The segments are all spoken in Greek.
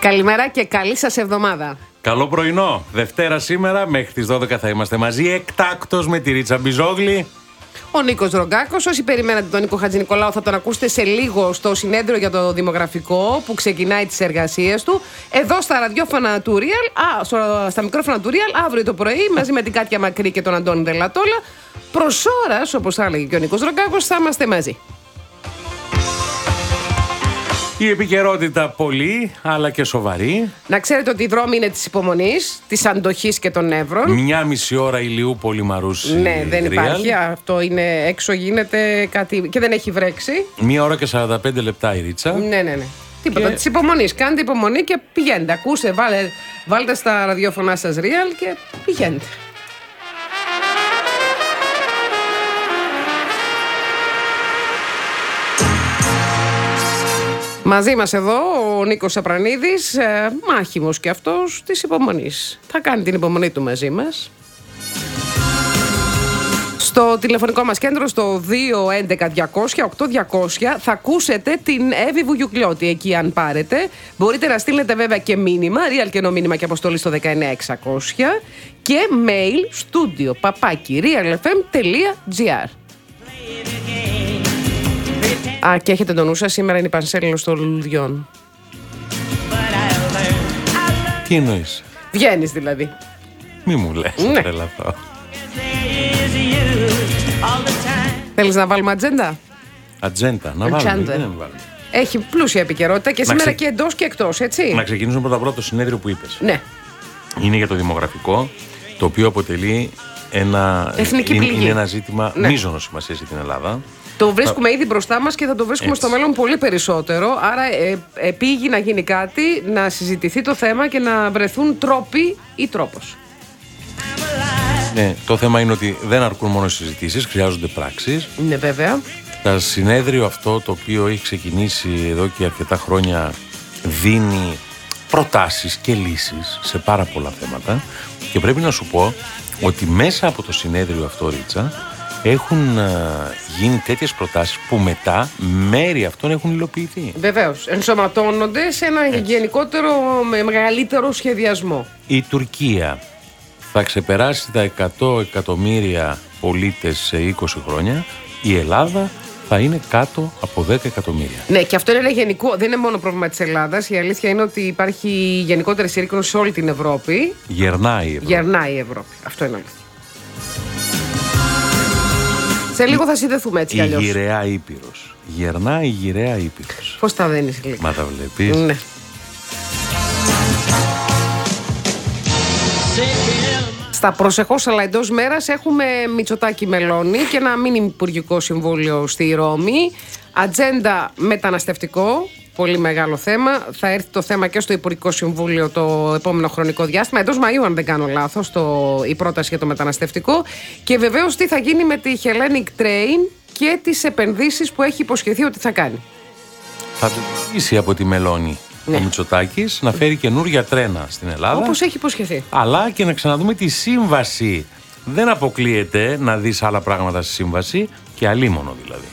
Καλημέρα και καλή σας εβδομάδα. Καλό πρωινό. Δευτέρα σήμερα, μέχρι τις 12 θα είμαστε μαζί. Εκτάκτος με τη Ρίτσα Μπιζόγλη. Ο Νίκος Ρογκάκος. Όσοι περιμένατε τον Νίκο Χατζηνικολάου θα τον ακούσετε σε λίγο στο συνέδριο για το δημογραφικό που ξεκινάει τις εργασίες του. Εδώ στα ραδιόφωνα του Real, στα μικρόφωνα του Real, αύριο το πρωί μαζί με την Κάτια Μακρύ και τον Αντώνη Δελατόλα. Προς ώρας, όπως θα έλεγε και ο Νίκος Ρογκάκος, θα είμαστε μαζί. Η επικαιρότητα πολύ, αλλά και σοβαρή. Να ξέρετε ότι η δρόμη είναι της υπομονής, της αντοχής και των νεύρων. 1,5 ώρα Ηλιούπολη Μαρούσι. Ναι, δεν υπάρχει. Αυτό είναι έξω, γίνεται κάτι και δεν έχει βρέξει. 1 ώρα και 45 λεπτά η Ρίτσα. Ναι. Τίποτα. Της υπομονής. Κάντε υπομονή και πηγαίνετε. Ακούστε, βάλτε στα ραδιόφωνά σας Real και πηγαίνετε. Μαζί μας εδώ ο Νίκος Σαπρανίδης, μάχημος και αυτός της υπομονής. Θα κάνει την υπομονή του μαζί μας. Στο τηλεφωνικό μας κέντρο, στο 211-200-8200, θα ακούσετε την Εύη Βουγιουκλιώτη εκεί αν πάρετε. Μπορείτε να στείλετε βέβαια και μήνυμα, real και μήνυμα και αποστολή στο 19600 και mail studio@realfm.gr. Α, και έχετε τον νου σας, σήμερα είναι η Πανσέλινος των Λουλουδιών. Τι εννοείς? Βγαίνεις δηλαδή. Μη μου λες, ναι. τρελαθώ. Θέλεις να βάλουμε ατζέντα? Ατζέντα, να βάλουμε. Έχει πλούσια επικαιρότητα και σήμερα και εντός και εκτός, έτσι. Να ξεκινήσουμε πρώτα το συνέδριο που είπες. Ναι. Είναι για το δημογραφικό, το οποίο αποτελεί είναι ένα ζήτημα μείζωνος σημασίας για την Ελλάδα. Το βρίσκουμε ήδη μπροστά μας και θα το βρίσκουμε στο μέλλον πολύ περισσότερο. Άρα επήγει να γίνει κάτι, να συζητηθεί το θέμα και να βρεθούν τρόποι ή τρόπος. Ναι, το θέμα είναι ότι δεν αρκούν μόνο συζητήσεις, χρειάζονται πράξεις. Ναι, βέβαια. Το συνέδριο αυτό, το οποίο έχει ξεκινήσει εδώ και αρκετά χρόνια, δίνει προτάσεις και λύσεις σε πάρα πολλά θέματα. Και πρέπει να σου πω ότι μέσα από το συνέδριο αυτό, Ρίτσα, έχουν γίνει τέτοιες προτάσεις που μετά μέρη αυτών έχουν υλοποιηθεί. Βεβαίως. Ενσωματώνονται σε ένα γενικότερο, μεγαλύτερο σχεδιασμό. Η Τουρκία θα ξεπεράσει τα 100 εκατομμύρια πολίτες σε 20 χρόνια. Η Ελλάδα θα είναι κάτω από 10 εκατομμύρια. Ναι, και αυτό είναι ένα γενικό, δεν είναι μόνο πρόβλημα της Ελλάδας. Η αλήθεια είναι ότι υπάρχει γενικότερη συρρήκνωση σε όλη την Ευρώπη. Γερνάει η Ευρώπη. Αυτό είναι αλήθεια. Σε λίγο θα συνδεθούμε έτσι κι αλλιώς. Η γυραιά Ήπειρος. Γερνάει η γυραιά Ήπειρος. Πώς τα δένεις λίγο. Μα τα βλέπεις. Ναι. Στα προσεχώς αλλά εντός μέρας έχουμε Μητσοτάκη Μελώνη και ένα μίνι υπουργικό συμβούλιο στη Ρώμη. Ατζέντα μεταναστευτικό. Πολύ μεγάλο θέμα. Θα έρθει το θέμα και στο Υπουργικό Συμβούλιο το επόμενο χρονικό διάστημα. Εντός Μαΐου, αν δεν κάνω λάθος, η πρόταση για το μεταναστευτικό. Και βεβαίως τι θα γίνει με τη Hellenic Train και τις επενδύσεις που έχει υποσχεθεί ότι θα κάνει. Θα το ζητήσει από τη Μελώνη ο Μητσοτάκης να φέρει καινούργια τρένα στην Ελλάδα. Όπως έχει υποσχεθεί. Αλλά και να ξαναδούμε τη σύμβαση. Δεν αποκλείεται να δεις άλλα πράγματα στη σύμβαση και αλίμονο δηλαδή.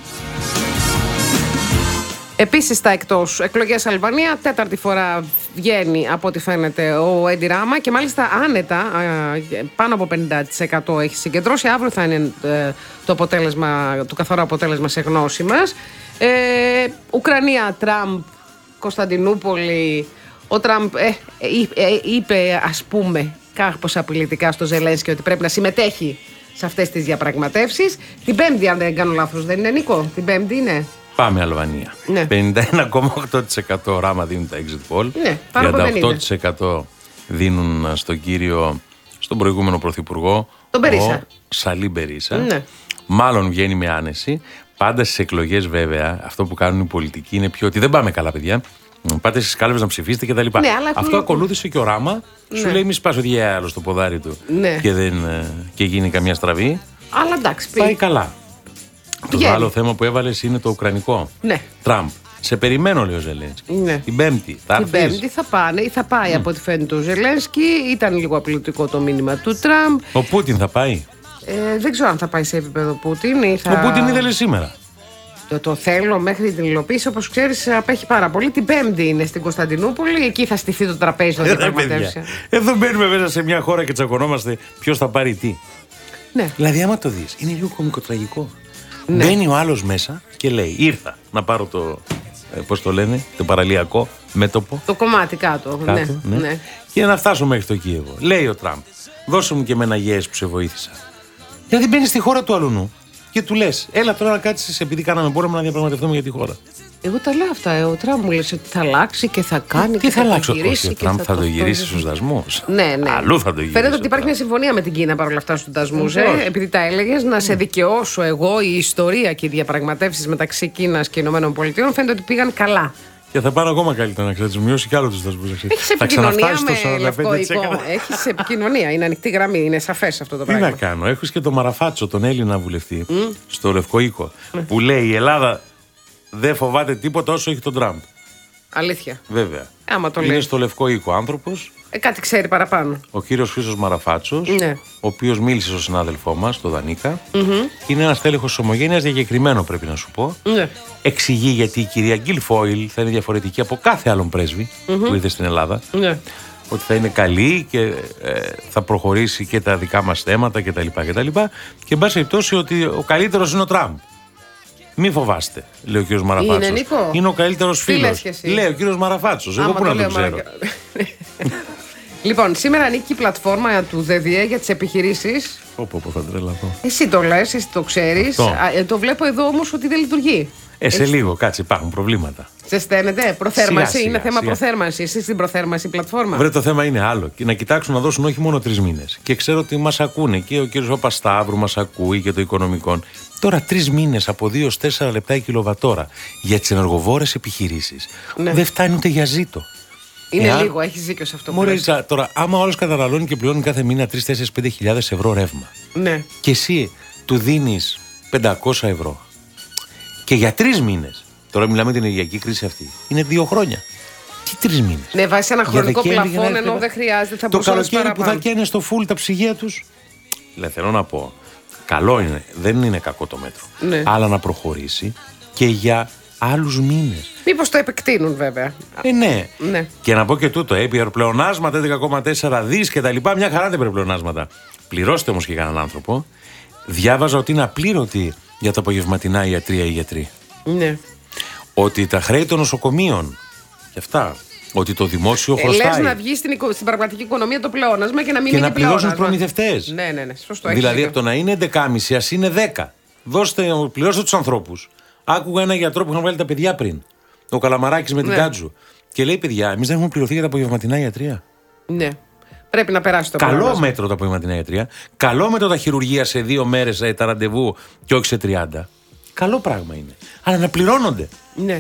Επίσης στα εκτός εκλογές Αλβανία, τέταρτη φορά βγαίνει από ό,τι φαίνεται ο Έντι Ράμα και μάλιστα άνετα, πάνω από 50% έχει συγκεντρώσει. Αύριο θα είναι το καθαρό αποτέλεσμα σε γνώση μας. Ουκρανία, Τραμπ, Κωνσταντινούπολη. Ο Τραμπ είπε, ας πούμε, κάπως απειλητικά στο Ζελένσκι ότι πρέπει να συμμετέχει σε αυτές τις διαπραγματεύσεις. Την Πέμπτη, αν δεν κάνω λάθος, δεν είναι, Νίκο? Την Πέμπτη είναι. Πάμε Αλβανία. Ναι. 51,8% Ράμα δίνουν τα exit poll. Ναι, 38% δίνουν στον προηγούμενο πρωθυπουργό, τον Μπερίσα. ο Σαλί Μπερίσα. Ναι. Μάλλον βγαίνει με άνεση. Πάντα στις εκλογές βέβαια αυτό που κάνουν οι πολιτικοί είναι πιο ότι δεν πάμε καλά, παιδιά. Πάτε στις κάλπες να ψηφίσετε κτλ. Ναι, αυτό ακολούθησε και ο Ράμα. Ναι. Σου λέει μη σπάσει ο διάλογο στο ποδάρι του και γίνει καμιά στραβή. Αλλά εντάξει, πάει καλά. Το άλλο θέμα που έβαλες είναι το ουκρανικό. Ναι. Τραμπ. Σε περιμένω, λέει ο Ζελένσκι. Ναι. Την Πέμπτη. Την Πέμπτη θα πάνε ή θα πάει από ό,τι φαίνεται ο Ζελένσκι. Ήταν λίγο απειλητικό το μήνυμα του Τραμπ. Ο Πούτιν θα πάει. Δεν ξέρω αν θα πάει σε επίπεδο Πούτιν ή θα. Ο Πούτιν ήθελε σήμερα. Το θέλω μέχρι την υλοποίηση, όπως ξέρεις, απέχει πάρα πολύ. Την Πέμπτη είναι στην Κωνσταντινούπολη. Εκεί θα στηθεί το τραπέζι των διαπραγματεύσεων. Εδώ μπαίνουμε μέσα σε μια χώρα και τσακωνόμαστε ποιος θα πάρει τι. Ναι. Δηλαδή, άμα το δεις, είναι λίγο κωμικοτραγικό. Ναι. Μπαίνει ο άλλος μέσα και λέει: ήρθα να πάρω το. Πώς το λένε, το παραλιακό μέτωπο. Το κομμάτι κάτω. Ναι. Και να φτάσω μέχρι το Κίεβο. Λέει ο Τραμπ: δώσε μου και εμένα yes που σε βοήθησα. Γιατί μπαίνει στη χώρα του αλουνού και του λες: έλα τώρα να κάτσεις, επειδή κάναμε πόλεμο, να διαπραγματευτούμε για τη χώρα. Εγώ τα λέω αυτά. Ο Τραμπ μου λέει ότι θα αλλάξει και θα κάνει. Τι και θα αλλάξει, γυρίσει. Ο Τραμπ θα το γυρίσει στους δασμούς. Ναι. Αλλού θα το γυρίσει. Φαίνεται ότι υπάρχει μια συμφωνία με την Κίνα παρόλα αυτά στους δασμούς. Επειδή τα έλεγες, να σε δικαιώσω εγώ, η ιστορία και οι διαπραγματεύσεις μεταξύ Κίνας και Ηνωμένων Πολιτειών φαίνεται ότι πήγαν καλά. Και θα πάνε ακόμα καλύτερα, να ξέρεις, μειώσει κι άλλο τους δασμούς. Έχεις επικοινωνία με Λευκό Οίκο. Έχεις επικοινωνία, είναι ανοιχτή γραμμή, είναι σαφές αυτό το πράγμα. Τι να κάνω, έχω και τον Μαραφάτσο, τον Έλληνα βουλευτή, στο Λευκό Οίκο, που λέει: η Ελλάδα δεν φοβάται τίποτα όσο έχει τον Τραμπ. Αλήθεια. Βέβαια. Άμα το είναι λέει. στο Λευκό Οίκο άνθρωπος. Κάτι ξέρει παραπάνω. Ο κύριος Χρήστος Μαραφάτσος, Ναι. ο οποίος μίλησε στον συνάδελφό μας, τον Δανίκα. Είναι ένας τέλεχος της Ομογένειας, διακεκριμένο πρέπει να σου πω. Ναι. Εξηγεί γιατί η κυρία Γκίλφόιλ θα είναι διαφορετική από κάθε άλλον πρέσβη που ήρθε στην Ελλάδα. Ναι. Ότι θα είναι καλή και θα προχωρήσει και τα δικά μας θέματα κτλ. Και εν πάση περιπτώσει ότι ο καλύτερος είναι ο Τραμπ. Μη φοβάστε, λέει ο κύριος Μαραφάτσος. Είναι, Νίκο? Είναι ο καλύτερος φίλος. Λέει ο κύριος Μαραφάτσος. Εγώ πού να το ξέρω. Λοιπόν, σήμερα ανήκει η πλατφόρμα του ΔΔΕ για τις επιχειρήσεις. Πω, θα τρελαθώ. Εσύ το λες, εσύ το ξέρεις. Το βλέπω εδώ όμως ότι δεν λειτουργεί. Σε λίγο, κάτσε, υπάρχουν προβλήματα. Σε στέλνετε, προθέρμανση, Σιγά, είναι θέμα σιγά. προθέρμανση. Εσύ στην προθέρμανση πλατφόρμα. Βρε, το θέμα είναι άλλο. Και να κοιτάξουν να δώσουν όχι μόνο 3 μήνες. Και ξέρω ότι μας ακούνε και ο κύριος Παπασταύρου μας ακούει και το Οικονομικό. Τώρα 3 μήνες από 2 ως 4 λεπτά η κιλοβατόρα για τις ενεργοβόρες επιχειρήσεις. Ναι. Δεν φτάνει ούτε για ζήτο. Είναι λίγο, έχεις δίκιο σε αυτό που λες. Τώρα, άμα όλος καταναλώνει και πληρώνει κάθε μήνα 3-4-5 ευρώ ρεύμα. Ναι. Και εσύ του δίνεις 500 ευρώ. Και για 3 μήνες. Τώρα μιλάμε την ενεργειακή κρίση αυτή. Είναι 2 χρόνια. Τι 3 μήνες. Ναι, βάζει ένα χρονικό πλαφόν ενώ δεν χρειάζεται. Θα το καλοκαίρι παραπάνω. που θα καίνε στο φουλ τα ψυγεία τους. Θέλω να πω. Καλό είναι. Δεν είναι κακό το μέτρο. Ναι. Αλλά να προχωρήσει και για άλλους μήνες. Μήπως το επεκτείνουν βέβαια. Ναι. Ναι. Και να πω και τούτο. Πλεονάσματα 11,4 δις και τα λοιπά. Μια χαρά δεν πρέπει πλεονάσματα. Πληρώστε όμως και κανέναν άνθρωπο. Διάβαζα ότι είναι απλήρωτοι για τα απογευματινά οι γιατροί. Ναι. Ότι τα χρέη των νοσοκομείων και αυτά. Ότι το δημόσιο χρωστάει. Λες να βγει στην πραγματική οικονομία το πλεόνασμα και να μην και είναι να πληρώσουν πλεόνασμα. τους προμηθευτές. Ναι. Σωστό. Δηλαδή από το να είναι 11,5 ας είναι 10. Πληρώστε τους ανθρώπους. Άκουγα ένα γιατρό που είχαν βάλει τα παιδιά πριν. Ο Καλαμαράκης με την Κάτζου. Και λέει: παιδιά, εμείς δεν έχουμε πληρωθεί για τα απογευματινά ιατρία. Ναι. Πρέπει να περάσει το Καλό πλεόνασμα. μέτρο τα απογευματινά ιατρία. Καλό μέτρο τα χειρουργία σε 2 μέρες τα ραντεβού και όχι σε 30. Καλό πράγμα είναι. Αλλά να πληρώνονται. Ναι.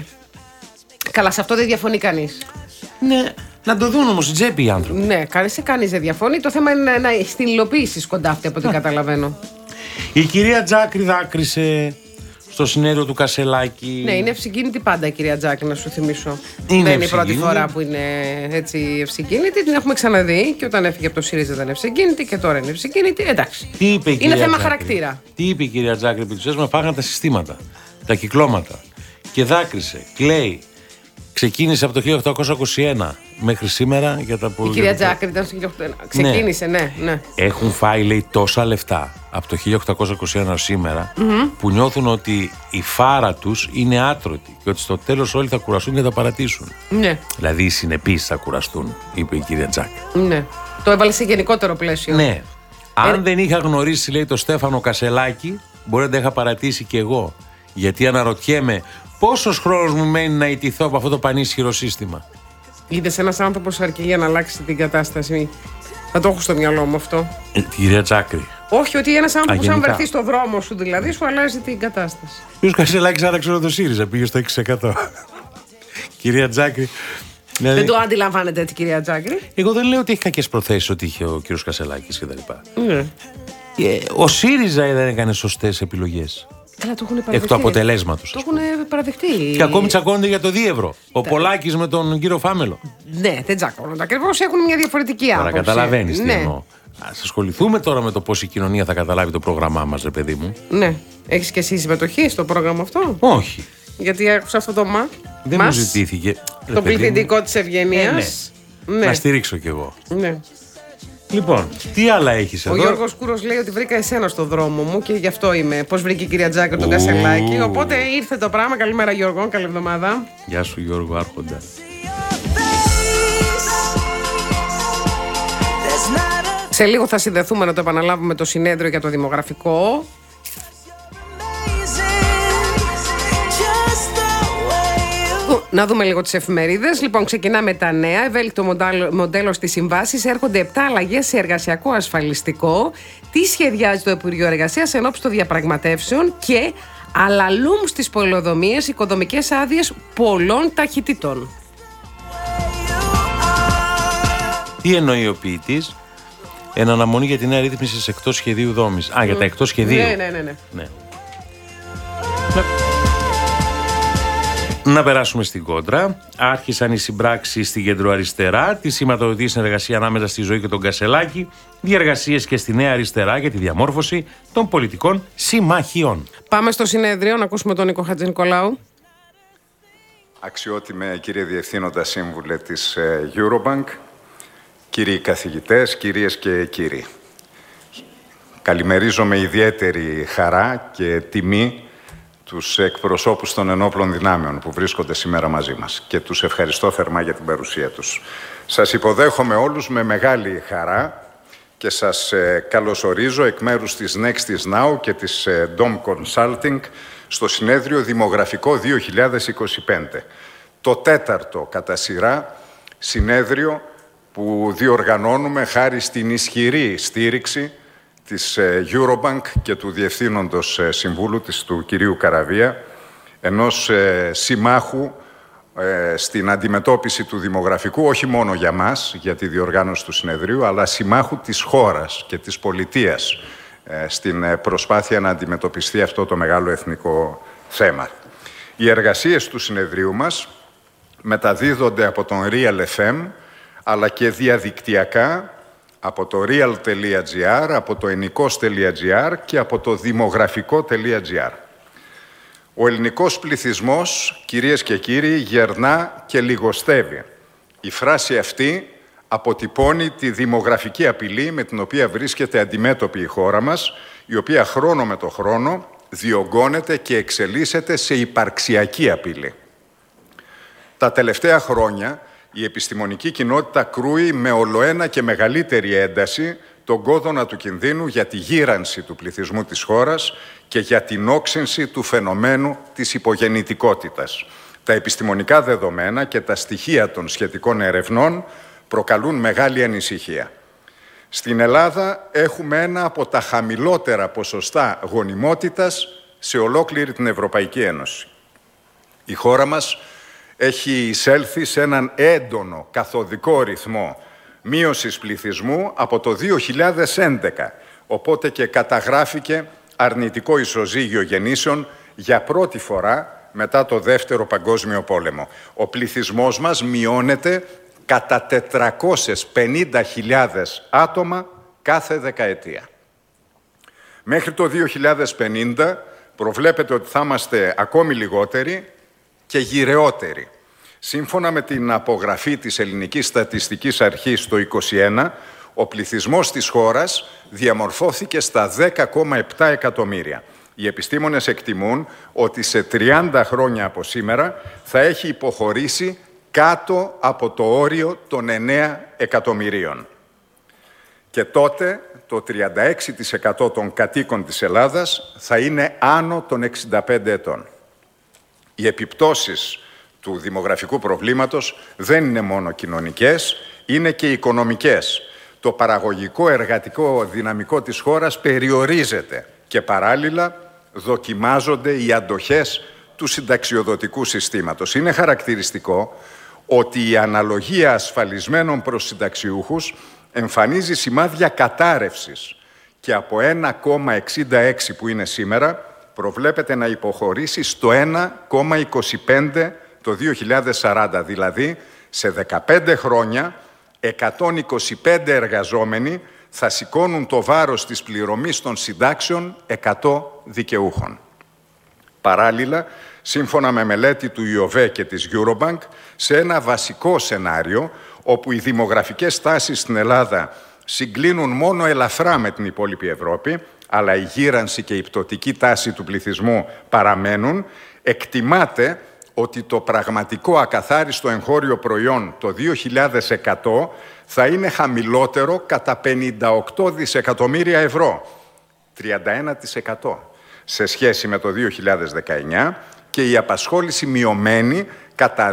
Καλά, σε αυτό δεν διαφωνεί κανείς. Ναι. Να το δουν όμως οι τσέπη οι άνθρωποι. Ναι, κανείς δεν διαφωνεί. Το θέμα είναι να στην υλοποίηση σκοντά αυτή από ό,τι καταλαβαίνω. Η κυρία Τζάκρη δάκρυσε στο συνέδριο του Κασελάκη. Ναι, είναι ευσυγκίνητη πάντα η κυρία Τζάκρη, να σου θυμίσω. Είναι δεν είναι η πρώτη ευσυγκίνητη. φορά που είναι έτσι ευσυγκίνητη. Την έχουμε ξαναδεί και όταν έφυγε από το ΣΥΡΙΖΑ ήταν ευσυγκίνητη και τώρα είναι ευσυγκίνητη. Εντάξει. Τι είπε η Είναι κυρία θέμα Τζάκρη? χαρακτήρα. Τι είπε η κυρία Τζάκρη? Επί του με φάγανε τα συστήματα, τα κυκλώματα. Και δάκρυσε, κλαίει. Ξεκίνησε από το 1821 μέχρι σήμερα για τα Η κυρία Τζάκρη ήταν στο 1821. Ξεκίνησε, ναι. Έχουν φάει, λέει, τόσα λεφτά από το 1821 σήμερα που νιώθουν ότι η φάρα τους είναι άτρωτη και ότι στο τέλος όλοι θα κουραστούν και θα παρατήσουν. Ναι. Δηλαδή οι συνεπείς θα κουραστούν, είπε η κυρία Τζάκρη. Ναι. Το έβαλε σε γενικότερο πλαίσιο. Ναι. Αν δεν είχα γνωρίσει, λέει, το Στέφανο Κασελάκη, μπορεί να τα είχα παρατήσει κι εγώ. Γιατί αναρωτιέμαι πόσος χρόνος μου μένει να ιτηθώ από αυτό το πανίσχυρο σύστημα. Είδες ένας άνθρωπος αρκεί για να αλλάξει την κατάσταση. Θα το έχω στο μυαλό μου αυτό. Την κυρία Τζάκρη. Όχι, ότι ένας άνθρωπος, αν γενικά. βρεθεί στο δρόμο σου, δηλαδή, σου αλλάζει την κατάσταση. Ο κ. Κασελάκης άραξε όλο το ΣΥΡΙΖΑ, πήγε στο 6%. Κυρία Τζάκρη. Δηλαδή, Δεν το αντιλαμβάνεται έτσι, κυρία Τζάκρη. εγώ δεν λέω ότι έχει κακές προθέσεις ότι είχε ο κ. Κασελάκης κτλ. Ναι. Ο ΣΥΡΙΖΑ δεν έκανε σωστές επιλογές. Καλά, το έχουν παραδεχτεί. Εκ του αποτελέσματος. Το έχουν παραδεχτεί. Και ακόμη τσακώνονται για το 2 ευρώ. Ο Πολάκης με τον κύριο Φάμελο. Ναι, δεν τσακώνονται. Ακριβώς έχουν μια διαφορετική άποψη. Τώρα καταλαβαίνεις τι Ναι. εννοώ. Ας ασχοληθούμε τώρα με το πώς η κοινωνία θα καταλάβει το πρόγραμμά μας, ρε παιδί μου. Ναι. Έχεις και εσύ συμμετοχή στο πρόγραμμα αυτό? Όχι. Γιατί άκουσα αυτό το Δεν μου ζητήθηκε. Το πληθυντικό της ευγενίας. Ναι. Να στηρίξω κι εγώ. Ναι. Λοιπόν, τι άλλα έχεις εδώ? Ο Γιώργος Κούρος λέει ότι βρήκα εσένα στο δρόμο μου και γι' αυτό είμαι. Πώς βρήκε η κυρία Τζάκρη τον Κασελάκη. Οπότε ήρθε το πράγμα. Καλημέρα Γιώργο, καλή εβδομάδα. Γεια σου Γιώργο Άρχοντα. Σε λίγο θα συνδεθούμε να το επαναλάβουμε το συνέδριο για το δημογραφικό. Να δούμε λίγο τις εφημερίδες. Λοιπόν, ξεκινάμε τα νέα. Ευέλικτο μοντέλο στις συμβάσεις. Έρχονται 7 αλλαγές σε εργασιακό ασφαλιστικό. Τι σχεδιάζει το Υπουργείο Εργασίας εν ώψη των διαπραγματεύσεων και αλαλούμ στις πολεοδομίες οικοδομικές άδειες πολλών ταχυτήτων. Τι εννοεί ο ποιητής? Εν αναμονή για τη νέα ρύθμιση εκτός σχεδίου δόμης. Για τα εκτός σχεδίου. Ναι. Να περάσουμε στην κόντρα. Άρχισαν οι συμπράξεις στην κεντροαριστερά, τη σηματοδοτή συνεργασία ανάμεσα στη Ζωή και τον Κασελάκη, διεργασίες και στη Νέα Αριστερά για τη διαμόρφωση των πολιτικών συμμαχιών. Πάμε στο συνέδριο να ακούσουμε τον Νίκο Χατζηνικολάου. Αξιότιμε κύριε Διευθύνοντα Σύμβουλε της Eurobank, κύριοι καθηγητές, κυρίες και κύριοι. Καλημερίζω με ιδιαίτερη χαρά και τιμή τους εκπροσώπους των ενόπλων δυνάμεων που βρίσκονται σήμερα μαζί μας και τους ευχαριστώ θερμά για την παρουσία τους. Σας υποδέχομαι όλους με μεγάλη χαρά και σας καλωσορίζω εκ μέρους της Next is Now και της Dom Consulting στο συνέδριο Δημογραφικό 2025. Το 4ο κατά σειρά συνέδριο που διοργανώνουμε χάρη στην ισχυρή στήριξη της Eurobank και του Διευθύνοντος Συμβούλου της, του κυρίου Καραβία, ενός συμμάχου στην αντιμετώπιση του δημογραφικού, όχι μόνο για μας, για τη διοργάνωση του συνεδρίου, αλλά συμμάχου της χώρας και της πολιτείας στην προσπάθεια να αντιμετωπιστεί αυτό το μεγάλο εθνικό θέμα. Οι εργασίες του συνεδρίου μας μεταδίδονται από τον Real FM, αλλά και διαδικτυακά από το real.gr, από το ennikos.gr και από το δημογραφικό.gr. Ο ελληνικός πληθυσμός, κυρίες και κύριοι, γερνά και λιγοστεύει. Η φράση αυτή αποτυπώνει τη δημογραφική απειλή με την οποία βρίσκεται αντιμέτωπη η χώρα μας, η οποία χρόνο με το χρόνο διωγγώνεται και εξελίσσεται σε υπαρξιακή απειλή. Τα τελευταία χρόνια η επιστημονική κοινότητα κρούει με ολοένα και μεγαλύτερη ένταση τον κόδωνα του κινδύνου για τη γύρανση του πληθυσμού της χώρας και για την όξυνση του φαινομένου της υπογεννητικότητας. Τα επιστημονικά δεδομένα και τα στοιχεία των σχετικών ερευνών προκαλούν μεγάλη ανησυχία. Στην Ελλάδα έχουμε ένα από τα χαμηλότερα ποσοστά γονιμότητας σε ολόκληρη την Ευρωπαϊκή Ένωση. Η χώρα μας έχει εισέλθει σε έναν έντονο καθοδικό ρυθμό μείωσης πληθυσμού από το 2011, οπότε και καταγράφηκε αρνητικό ισοζύγιο γεννήσεων για πρώτη φορά μετά το Δεύτερο Παγκόσμιο Πόλεμο. Ο πληθυσμός μας μειώνεται κατά 450.000 άτομα κάθε δεκαετία. Μέχρι το 2050 προβλέπεται ότι θα είμαστε ακόμη λιγότεροι και γυρεότεροι. Σύμφωνα με την απογραφή της Ελληνικής Στατιστικής Αρχής το 2021, ο πληθυσμός της χώρας διαμορφώθηκε στα 10,7 εκατομμύρια. Οι επιστήμονες εκτιμούν ότι σε 30 χρόνια από σήμερα θα έχει υποχωρήσει κάτω από το όριο των 9 εκατομμυρίων. Και τότε το 36% των κατοίκων της Ελλάδας θα είναι άνω των 65 ετών. Οι επιπτώσεις του δημογραφικού προβλήματος δεν είναι μόνο κοινωνικές, είναι και οικονομικές. Το παραγωγικό εργατικό δυναμικό της χώρας περιορίζεται και παράλληλα δοκιμάζονται οι αντοχές του συνταξιοδοτικού συστήματος. Είναι χαρακτηριστικό ότι η αναλογία ασφαλισμένων προς συνταξιούχους εμφανίζει σημάδια κατάρρευσης και από 1,66 που είναι σήμερα προβλέπεται να υποχωρήσει στο 1,25 το 2040, δηλαδή σε 15 χρόνια 125 εργαζόμενοι θα σηκώνουν το βάρος της πληρωμής των συντάξεων 100 δικαιούχων. Παράλληλα, σύμφωνα με μελέτη του ΙΟΒΕ και της Eurobank, σε ένα βασικό σενάριο, όπου οι δημογραφικές τάσεις στην Ελλάδα συγκλίνουν μόνο ελαφρά με την υπόλοιπη Ευρώπη, αλλά η γύρανση και η πτωτική τάση του πληθυσμού παραμένουν, εκτιμάται ότι το πραγματικό ακαθάριστο εγχώριο προϊόν το 2100 θα είναι χαμηλότερο κατά 58 δισεκατομμύρια ευρώ, 31% σε σχέση με το 2019, και η απασχόληση μειωμένη κατά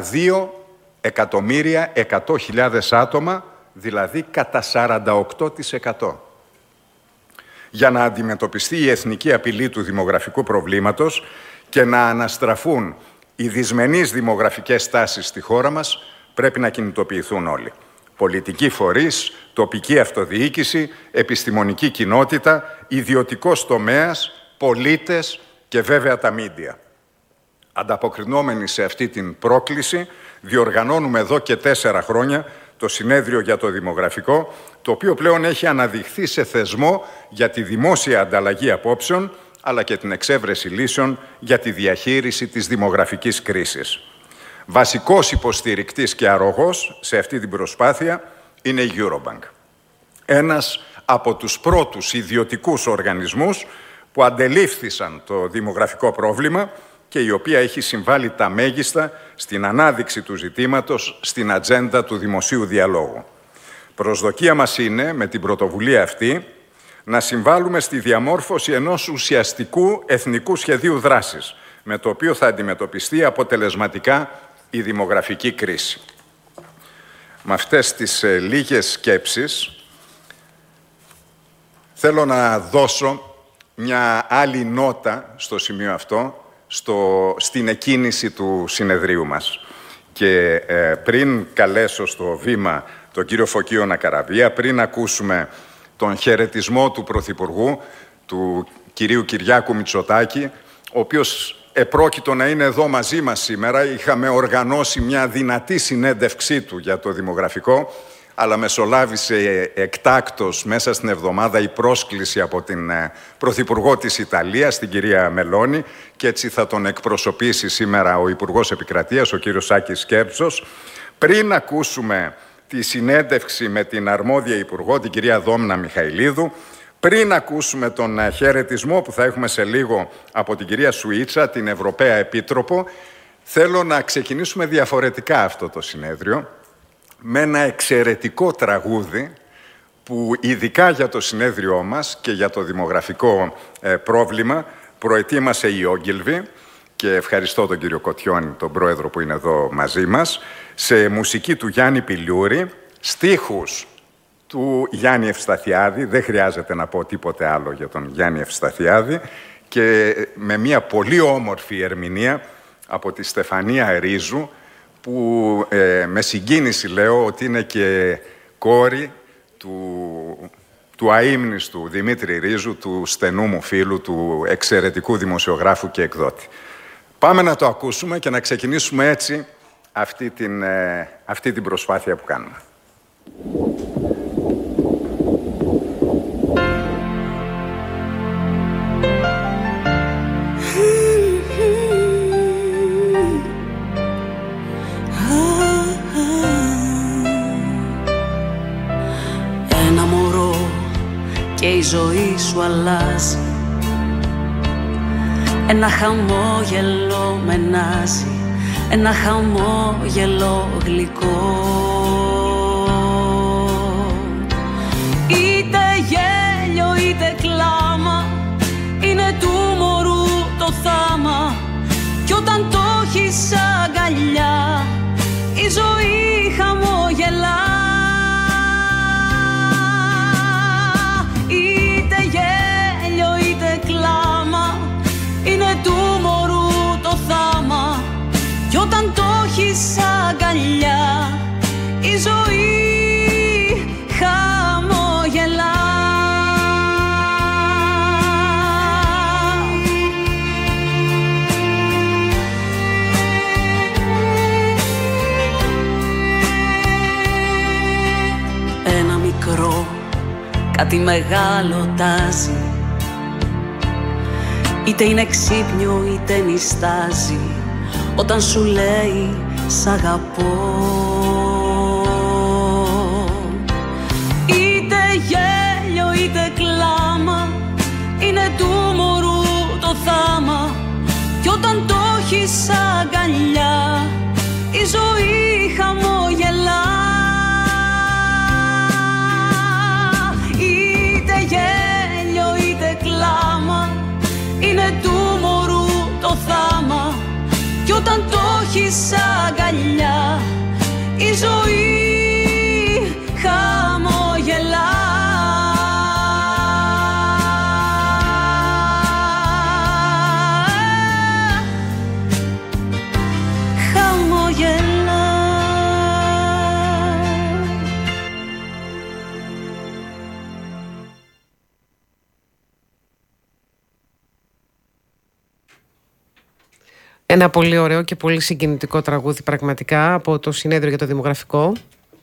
2.100.000 άτομα, δηλαδή κατά 48%. Για να αντιμετωπιστεί η εθνική απειλή του δημογραφικού προβλήματος και να αναστραφούν οι δυσμενείς δημογραφικές τάσεις στη χώρα μας, πρέπει να κινητοποιηθούν όλοι. Πολιτικοί φορείς, τοπική αυτοδιοίκηση, επιστημονική κοινότητα, ιδιωτικός τομέας, πολίτες και βέβαια τα μίντια. Ανταποκρινόμενοι σε αυτή την πρόκληση, διοργανώνουμε εδώ και 4 χρόνια το Συνέδριο για το Δημογραφικό, το οποίο πλέον έχει αναδειχθεί σε θεσμό για τη δημόσια ανταλλαγή απόψεων, αλλά και την εξέβρεση λύσεων για τη διαχείριση της δημογραφικής κρίσης. Βασικός υποστηρικτής και αρρωγός σε αυτή την προσπάθεια είναι η Eurobank. Ένας από τους πρώτους ιδιωτικούς οργανισμούς που αντελήφθησαν το δημογραφικό πρόβλημα και η οποία έχει συμβάλει τα μέγιστα στην ανάδειξη του ζητήματος στην ατζέντα του δημοσίου διαλόγου. Προσδοκία μας είναι, με την πρωτοβουλία αυτή, να συμβάλλουμε στη διαμόρφωση ενός ουσιαστικού εθνικού σχεδίου δράσης, με το οποίο θα αντιμετωπιστεί αποτελεσματικά η δημογραφική κρίση. Με αυτές τις λίγες σκέψεις, θέλω να δώσω μια άλλη νότα στο σημείο αυτό, στην εκκίνηση του συνεδρίου μας. Και πριν καλέσω στο βήμα τον κύριο Φωκείο Νακαραβία, πριν ακούσουμε τον χαιρετισμό του Πρωθυπουργού, του κυρίου Κυριάκου Μητσοτάκη, ο οποίος επρόκειτο να είναι εδώ μαζί μας σήμερα, είχαμε οργανώσει μια δυνατή συνέντευξή του για το δημογραφικό, αλλά μεσολάβησε εκτάκτως μέσα στην εβδομάδα η πρόσκληση από την Πρωθυπουργό της Ιταλίας, την κυρία Μελώνη, και έτσι θα τον εκπροσωπήσει σήμερα ο Υπουργός Επικρατείας, ο κύριος Σάκης Σκέρτσος. Πριν ακούσουμε τη συνέντευξη με την αρμόδια Υπουργό, την κυρία Δόμνα Μιχαηλίδου, πριν ακούσουμε τον χαιρετισμό που θα έχουμε σε λίγο από την κυρία Σουίτσα, την Ευρωπαία Επίτροπο, θέλω να ξεκινήσουμε διαφορετικά αυτό το συνέδριο, με ένα εξαιρετικό τραγούδι που ειδικά για το συνέδριό μας και για το δημογραφικό πρόβλημα προετοίμασε η Ogilvy, και ευχαριστώ τον κύριο Κοτιώνη, τον πρόεδρο που είναι εδώ μαζί μας, σε μουσική του Γιάννη Πιλιούρη, στίχους του Γιάννη Ευσταθιάδη, δεν χρειάζεται να πω τίποτε άλλο για τον Γιάννη Ευσταθιάδη, και με μια πολύ όμορφη ερμηνεία από τη Στεφανία Ρίζου, που με συγκίνηση λέω ότι είναι και κόρη του αείμνηστου Δημήτρη Ρίζου, του στενού μου φίλου, του εξαιρετικού δημοσιογράφου και εκδότη. Πάμε να το ακούσουμε και να ξεκινήσουμε έτσι αυτή την προσπάθεια που κάνουμε. Ένα μωρό και η ζωή σου αλλάζει, ένα χαμόγελο μενάζει, ένα χαμόγελο γλυκό. Είτε γέλιο είτε κλάμα, είναι του μωρού το θάμα, κι όταν το έχεις αγκαλιά η ζωή χαμογελά. Είτε γέλιο είτε κλάμα, είναι του μωρού το θάμα, κι όταν το έχεις αγκαλιά η ζωή χαμογελά. κάτι μεγάλο τάζει. Είτε είναι ξύπνιο είτε νηστάζει όταν σου λέει σ' αγαπώ. Είτε γέλιο είτε κλάμα, είναι του μωρού το θάμα. Κι όταν το έχεις αγκαλιά, η ζωή χαμογελά. Είτε γέλιο είτε κλάμα, είναι του μωρού το θάμα. Κι όταν το έχεις αγκαλιά, η ζωή χαμογελά. Ένα πολύ ωραίο και πολύ συγκινητικό τραγούδι πραγματικά από το Συνέδριο για το Δημογραφικό.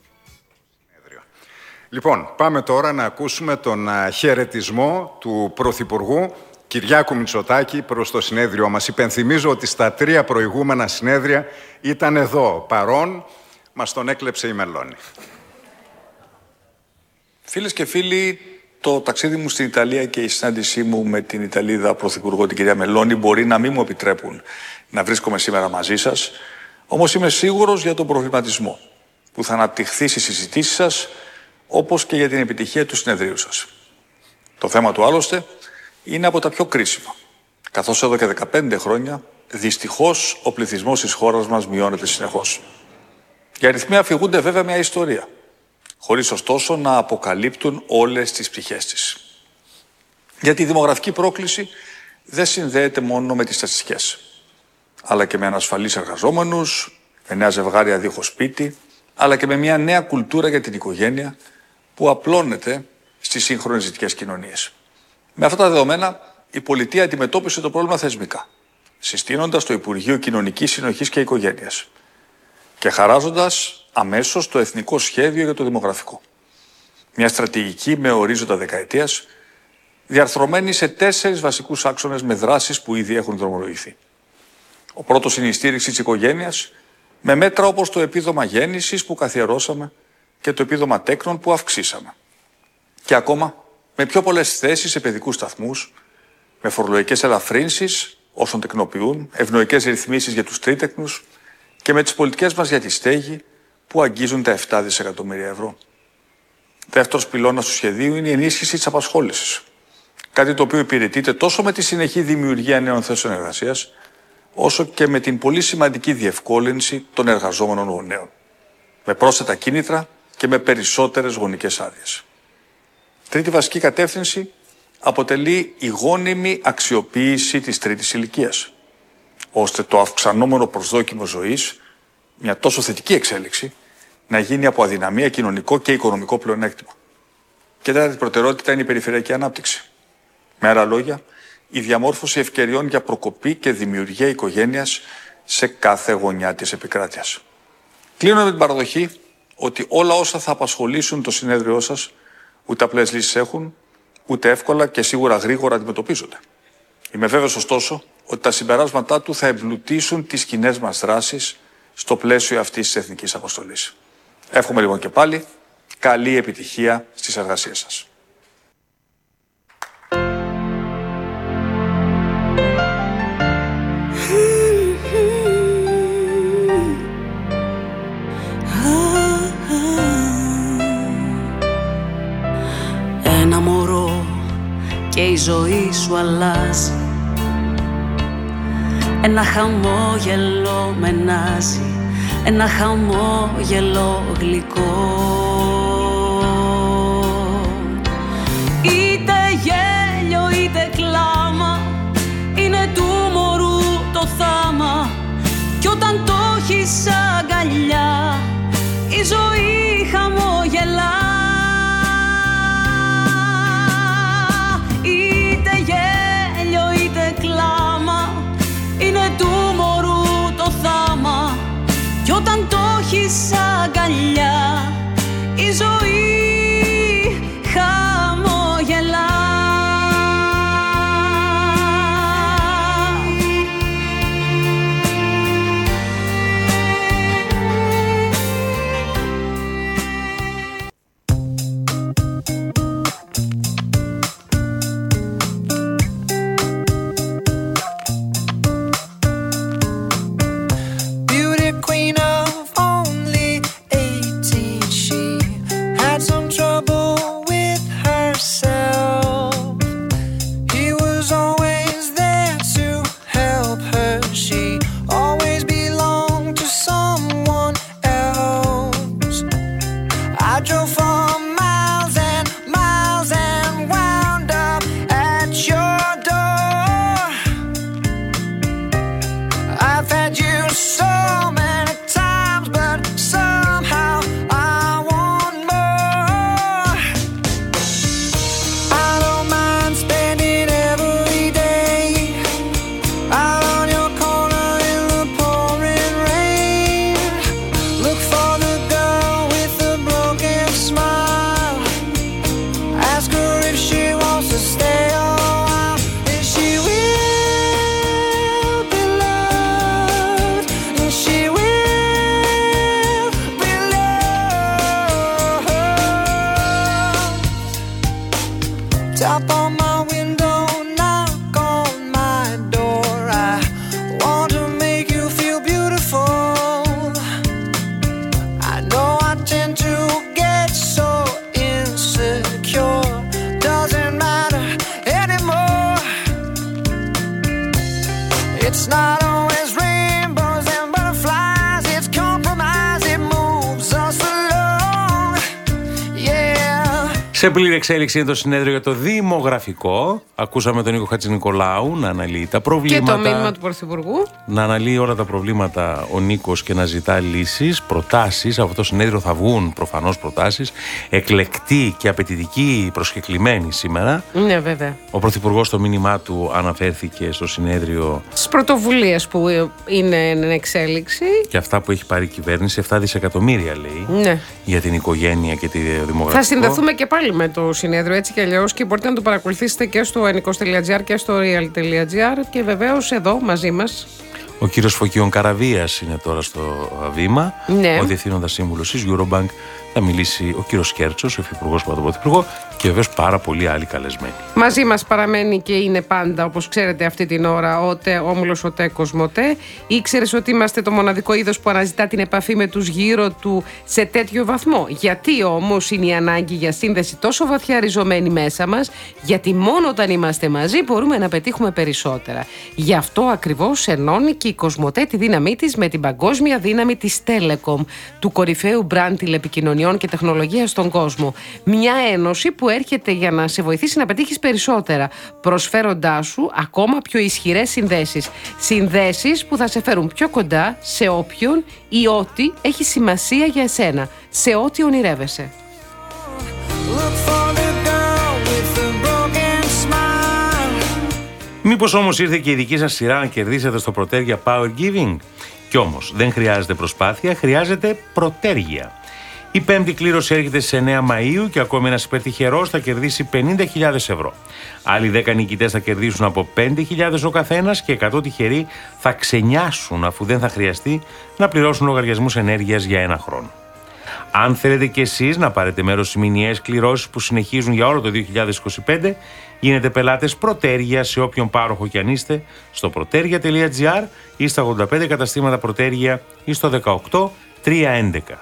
Λοιπόν, πάμε τώρα να ακούσουμε τον χαιρετισμό του Πρωθυπουργού Κυριάκου Μητσοτάκη προς το συνέδριό μας. Υπενθυμίζω ότι στα 3 προηγούμενα συνέδρια ήταν εδώ παρόν, μας τον έκλεψε η Μελώνη. Φίλες και φίλοι, το ταξίδι μου στην Ιταλία και η συνάντησή μου με την Ιταλίδα Πρωθυπουργό, την κυρία Μελώνη, μπορεί να μην μου επιτρέπουν να βρίσκομαι σήμερα μαζί σας, όμως είμαι σίγουρος για τον προβληματισμό που θα αναπτυχθεί στις συζητήσεις σας, όπως και για την επιτυχία του συνεδρίου σας. Το θέμα του άλλωστε είναι από τα πιο κρίσιμα, καθώς εδώ και 15 χρόνια δυστυχώς ο πληθυσμός της χώρας μας μειώνεται συνεχώς. Οι αριθμοί αφηγούνται βέβαια μια ιστορία, χωρίς ωστόσο να αποκαλύπτουν όλες τις πτυχές της. Γιατί η δημογραφική πρόκληση δεν συνδέεται μόνο με τις στατιστικές, αλλά και με ανασφαλείς εργαζόμενους, με νέα ζευγάρια δίχως σπίτι, αλλά και με μια νέα κουλτούρα για την οικογένεια που απλώνεται στις σύγχρονες δυτικές κοινωνίες. Με αυτά τα δεδομένα, η πολιτεία αντιμετώπισε το πρόβλημα θεσμικά, συστήνοντας το Υπουργείο Κοινωνικής Συνοχής και Οικογένειας και χαράζοντας αμέσως το Εθνικό Σχέδιο για το Δημογραφικό. Μια στρατηγική με ορίζοντα δεκαετίας, διαρθρωμένη σε 4 βασικούς άξονες με δράσεις που ήδη έχουν δρομολογηθεί. Ο πρώτος είναι η στήριξη της οικογένειας, με μέτρα όπως το επίδομα γέννησης που καθιερώσαμε και το επίδομα τέκνων που αυξήσαμε. Και ακόμα με πιο πολλές θέσεις σε παιδικούς σταθμούς, με φορολογικές ελαφρύνσεις όσων τεκνοποιούν, ευνοϊκές ρυθμίσεις για τους τρίτεκνους και με τις πολιτικές μας για τη στέγη που αγγίζουν τα 7 δισεκατομμύρια ευρώ. Δεύτερος πυλώνας του σχεδίου είναι η ενίσχυση της απασχόλησης. Κάτι το οποίο υπηρετείται τόσο με τη συνεχή δημιουργία νέων θέσεων εργασίας, όσο και με την πολύ σημαντική διευκόλυνση των εργαζόμενων γονέων, με πρόσθετα κίνητρα και με περισσότερες γονικές άδειες. Τρίτη βασική κατεύθυνση αποτελεί η γόνιμη αξιοποίηση της τρίτης ηλικίας, ώστε το αυξανόμενο προσδόκιμο ζωής, μια τόσο θετική εξέλιξη, να γίνει από αδυναμία κοινωνικό και οικονομικό πλεονέκτημα. Και τέταρτη προτεραιότητα είναι η περιφερειακή ανάπτυξη. Με άλλα λόγια, η διαμόρφωση ευκαιριών για προκοπή και δημιουργία οικογένειας σε κάθε γωνιά της επικράτειας. Κλείνω με την παραδοχή ότι όλα όσα θα απασχολήσουν το συνέδριό σας ούτε απλές λύσεις έχουν, ούτε εύκολα και σίγουρα γρήγορα αντιμετωπίζονται. Είμαι βέβαιος ωστόσο ότι τα συμπεράσματά του θα εμπλουτίσουν τις κοινές μας δράσεις στο πλαίσιο αυτής της εθνικής αποστολής. Εύχομαι λοιπόν και πάλι καλή επιτυχία στις εργασίες σας. Ένα μωρό και η ζωή σου αλλάζει. Ένα χαμόγελο μενάζει, ένα χαμόγελο γλυκό. Είτε γέλιο είτε κλάμα, είναι του μωρού το θάμα. Κι όταν το έχεις αγκαλιά, η ζωή χαμογελά. Είτε γέλιο είτε κλάμα, είναι του μωρού το θάμα. Κι όταν το έχεις αγκαλιά, η ζωή χαμογελά. my window, knock on my door. I want to make you feel beautiful. I know I tend to get so insecure. Doesn't matter anymore. It's not always rainbows and butterflies. It's compromise, it moves us along. Yeah. Σε πλήρη εξέλιξη είναι το συνέδριο για το δημογραφικό. Ακούσαμε τον Νίκο Χατζηνικολάου να αναλύει τα προβλήματα. Και το μήνυμα του Πρωθυπουργού. Να αναλύει όλα τα προβλήματα ο Νίκος και να ζητά λύσεις, προτάσεις. Από αυτό το συνέδριο θα βγουν προφανώς προτάσεις. Εκλεκτοί και απαιτητικοί προσκεκλημένοι σήμερα. Ναι, βέβαια. Ο Πρωθυπουργός στο μήνυμά του αναφέρθηκε στο συνέδριο Στις πρωτοβουλίες που είναι εν εξέλιξη. και αυτά που έχει πάρει η κυβέρνηση. 7 δισεκατομμύρια λέει Ναι. για την οικογένεια και τη δημογραφικό. Θα συνδεθούμε και πάλι με το συνέδριο έτσι κι αλλιώς και μπορείτε να το παρακολουθήσετε και στο ennikos.gr και στο real.gr και βεβαίως εδώ μαζί μας. Ο κύριος Φωκίων Καραβίας είναι τώρα στο βήμα. Ναι. Ο Διευθύνοντας Σύμβουλος της Eurobank. Θα μιλήσει ο κύριος Κέρτσος, ο Υφυπουργός με τον Πρωθυπουργό και βεβαίως πάρα πολλοί άλλοι καλεσμένοι. Μαζί μας παραμένει και είναι πάντα, όπως ξέρετε, αυτή την ώρα ο Όμιλος ΟΤΕ Κοσμοτέ. Ήξερες ότι είμαστε το μοναδικό είδος που αναζητά την επαφή με τους γύρω του σε τέτοιο βαθμό? Γιατί όμως είναι η ανάγκη για σύνδεση τόσο βαθιά ριζωμένη μέσα μας? Γιατί μόνο όταν είμαστε μαζί μπορούμε να πετύχουμε περισσότερα. Γι' αυτό ακριβώς ενώνει και η Κοσμοτέ τη δύναμή της με την παγκόσμια δύναμη της Telecom, του κορυφαίου μπραντ τηλεπικοινωνιών και τεχνολογίας στον κόσμο. Μια ένωση που έρχεται για να σε βοηθήσει να πετύχεις περισσότερα, προσφέροντάς σου ακόμα πιο ισχυρές συνδέσεις. Συνδέσεις που θα σε φέρουν πιο κοντά σε όποιον ή ό,τι έχει σημασία για εσένα, σε ό,τι ονειρεύεσαι. Μήπως όμως ήρθε και η δική σας σειρά να κερδίσετε στο Προτέργεια Power Giving? Κι όμως δεν χρειάζεται προσπάθεια, χρειάζεται προτέργεια. Η πέμπτη κλήρωση έρχεται στις 9 Μαΐου και ακόμη ένας υπερτυχερός θα κερδίσει 50.000 ευρώ. Άλλοι 10 νικητές θα κερδίσουν από 5.000 ο καθένας και 100 τυχεροί θα ξενιάσουν αφού δεν θα χρειαστεί να πληρώσουν λογαριασμούς ενέργειας για ένα χρόνο. Αν θέλετε και εσείς να πάρετε μέρος στις μηνιαίες κληρώσεις που συνεχίζουν για όλο το 2025, γίνετε πελάτες Προτέργεια σε όποιον πάροχο κι αν είστε, στο protergia.gr ή στα 85 καταστήματα Προτέργεια ή στο 18311.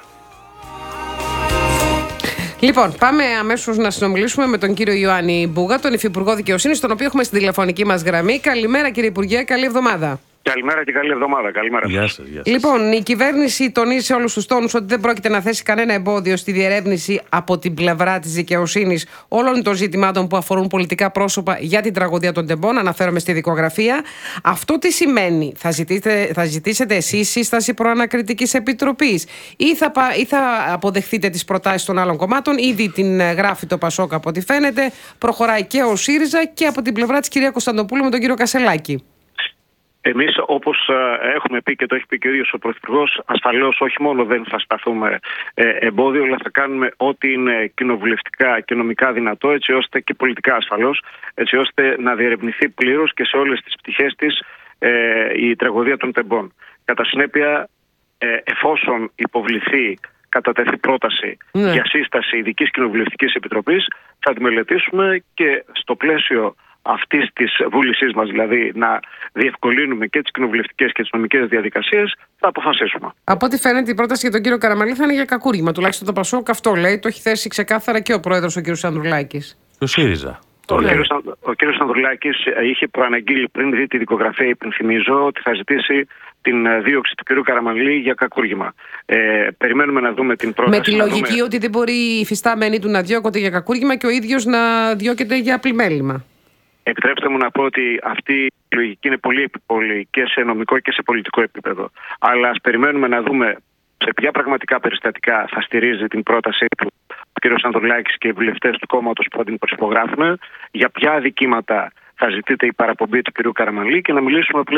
Λοιπόν, πάμε αμέσως να συνομιλήσουμε με τον κύριο Ιωάννη Μπούγα, τον Υφυπουργό Δικαιοσύνης, τον οποίο έχουμε στην τηλεφωνική μας γραμμή. Καλημέρα, κύριε Υπουργέ, καλή εβδομάδα. Καλημέρα και καλή εβδομάδα. Καλημέρα. Γεια σας, γεια σας. Λοιπόν, η κυβέρνηση τονίζει σε όλους τους τόνους ότι δεν πρόκειται να θέσει κανένα εμπόδιο στη διερεύνηση από την πλευρά της δικαιοσύνης όλων των ζητημάτων που αφορούν πολιτικά πρόσωπα για την τραγωδία των τεμπών. Αναφέρομαι στη δικογραφία. Αυτό τι σημαίνει? Θα ζητήσετε εσείς σύσταση προανακριτικής επιτροπής ή θα αποδεχθείτε τις προτάσεις των άλλων κομμάτων? Ήδη την γράφει το Πασόκ από ό,τι φαίνεται. Προχωράει και ο ΣΥΡΙΖΑ και από την πλευρά της κυρία Κωνσταντοπούλου με τον κύριο Κασελάκη. Εμείς, όπως έχουμε πει και το έχει πει και ο ίδιος ο Πρωθυπουργός, ασφαλώς όχι μόνο δεν θα σταθούμε εμπόδιο, αλλά θα κάνουμε ό,τι είναι κοινοβουλευτικά και νομικά δυνατό, έτσι ώστε και πολιτικά ασφαλώς, έτσι ώστε να διερευνηθεί πλήρως και σε όλες τις πτυχές της η τραγωδία των τεμπών. Κατά συνέπεια, εφόσον υποβληθεί, κατατεθεί πρόταση για σύσταση ειδικής κοινοβουλευτικής επιτροπής, θα τη μελετήσουμε και στο πλαίσιο αυτής της βούλησής μας, δηλαδή να διευκολύνουμε και τις κοινοβουλευτικές και τις νομικές διαδικασίες, θα αποφασίσουμε. Από ό,τι φαίνεται, η πρόταση για τον κύριο Καραμανλή θα είναι για κακούργημα. Τουλάχιστον το Πασόκ αυτό λέει. Το έχει θέσει ξεκάθαρα και ο πρόεδρος, ο κύριος Ανδρουλάκης. Το ΣΥΡΙΖΑ. Ο κύριος Ανδρουλάκης είχε προαναγγείλει πριν δει τη δικογραφία, υπενθυμίζω, ότι θα ζητήσει την δίωξη του κύριου Καραμανλή για κακούργημα. Περιμένουμε να δούμε την πρόταση. Με τη λογική ότι δεν μπορεί οι υφιστάμενοι του να διώκονται για κακούργημα και ο ίδιος να διώκεται για πλημέλημα. Επιτρέψτε μου να πω ότι αυτή η λογική είναι πολύ επιπόλαιη και σε νομικό και σε πολιτικό επίπεδο. Αλλά ας περιμένουμε να δούμε σε ποια πραγματικά περιστατικά θα στηρίζει την πρότασή του ο κ. Ανδρουλάκης και οι βουλευτές του κόμματος που θα την προσυπογράφουν, για ποια αδικήματα θα ζητείται η παραπομπή του κ. Καραμανλή και να μιλήσουμε πλέον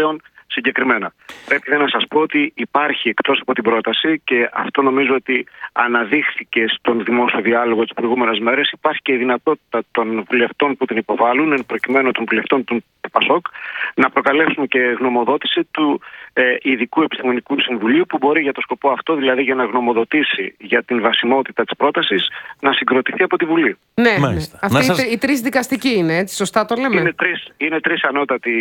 συγκεκριμένα. Πρέπει να σας πω ότι υπάρχει εκτός από την πρόταση, και αυτό νομίζω ότι αναδείχθηκε στον δημόσιο διάλογο τις προηγούμενες μέρες, υπάρχει και η δυνατότητα των βουλευτών που την υποβάλλουν, εν προκειμένου των βουλευτών του ΠΑΣΟΚ, να προκαλέσουν και γνωμοδότηση του Ειδικού Επιστημονικού Συμβουλίου, που μπορεί για το σκοπό αυτό, δηλαδή για να γνωμοδοτήσει για την βασιμότητα της πρότασης, να συγκροτηθεί από τη Βουλή. Ναι, αυτοί οι τρεις δικαστικοί είναι, έτσι, σωστά το λέμε? Είναι τρεις ανώτατοι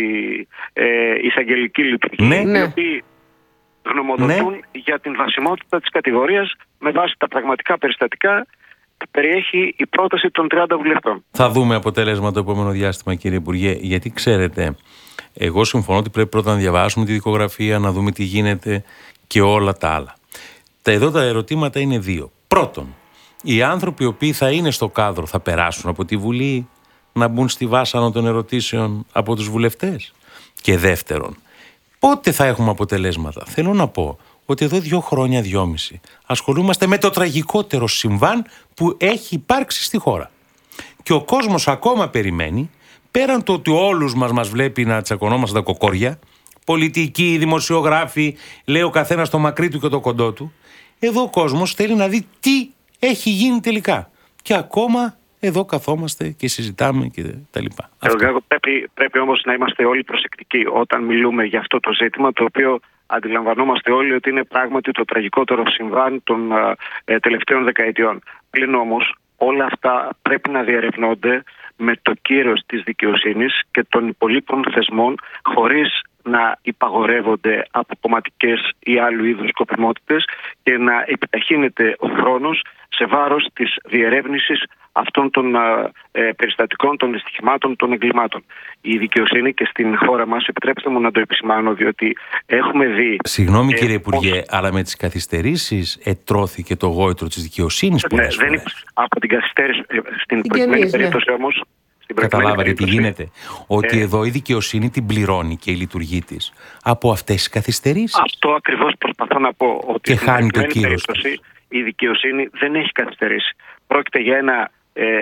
εισαγγελικοί λειτουργοί, οι οποίοι γνωμοδοτούν για την βασιμότητα της κατηγορίας με βάση τα πραγματικά περιστατικά που περιέχει η πρόταση των 30 βουλευτών. Θα δούμε αποτέλεσμα το επόμενο διάστημα, κύριε Υπουργέ, γιατί ξέρετε, εγώ συμφωνώ ότι πρέπει πρώτα να διαβάσουμε τη δικογραφία, να δούμε τι γίνεται και όλα τα άλλα. Εδώ τα ερωτήματα είναι δύο. Πρώτον, οι άνθρωποι οι οποίοι θα είναι στο κάδρο θα περάσουν από τη Βουλή να μπουν στη βάσανο των ερωτήσεων από τους βουλευτές? Και δεύτερον, πότε θα έχουμε αποτελέσματα? Θέλω να πω ότι εδώ 2 χρόνια, 2,5 ασχολούμαστε με το τραγικότερο συμβάν που έχει υπάρξει στη χώρα. Και ο κόσμος ακόμα περιμένει, πέραν το ότι όλους μας βλέπει να τσακωνόμαστε τα κοκόρια, πολιτικοί, δημοσιογράφοι, λέει ο καθένας το μακρύ του και το κοντό του, εδώ ο κόσμος θέλει να δει τι έχει γίνει τελικά. Και ακόμα εδώ καθόμαστε και συζητάμε και τα λοιπά. Πρέπει όμως να είμαστε όλοι προσεκτικοί όταν μιλούμε για αυτό το ζήτημα, το οποίο αντιλαμβανόμαστε όλοι ότι είναι πράγματι το τραγικότερο συμβάν των τελευταίων δεκαετιών. Πλην όμως όλα αυτά πρέπει να διερευνώνται με το κύρος της δικαιοσύνης και των υπολείπων θεσμών, χωρίς να υπαγορεύονται από κομματικές ή άλλου είδους σκοπιμότητες, και να επιταχύνεται ο χρόνος σε βάρος της διερεύνησης αυτών των περιστατικών, των δυστυχημάτων, των εγκλημάτων. Η δικαιοσύνη και στην χώρα μας, επιτρέψτε μου να το επισημάνω, διότι έχουμε δει... Συγγνώμη κύριε Υπουργέ, αλλά με τις καθυστερήσεις ετρώθηκε το γόητρο της δικαιοσύνης πολλές φορές. Από την καθυστέρηση, στην προηγούμενη περίπτωση όμως... Καταλάβατε τι γίνεται? Ότι εδώ η δικαιοσύνη την πληρώνει και η λειτουργή της από αυτές τις καθυστερήσεις. Αυτό ακριβώς προσπαθώ να πω. Ότι και χάνει το κύρος. Η δικαιοσύνη δεν έχει καθυστερήσει. Πρόκειται για ένα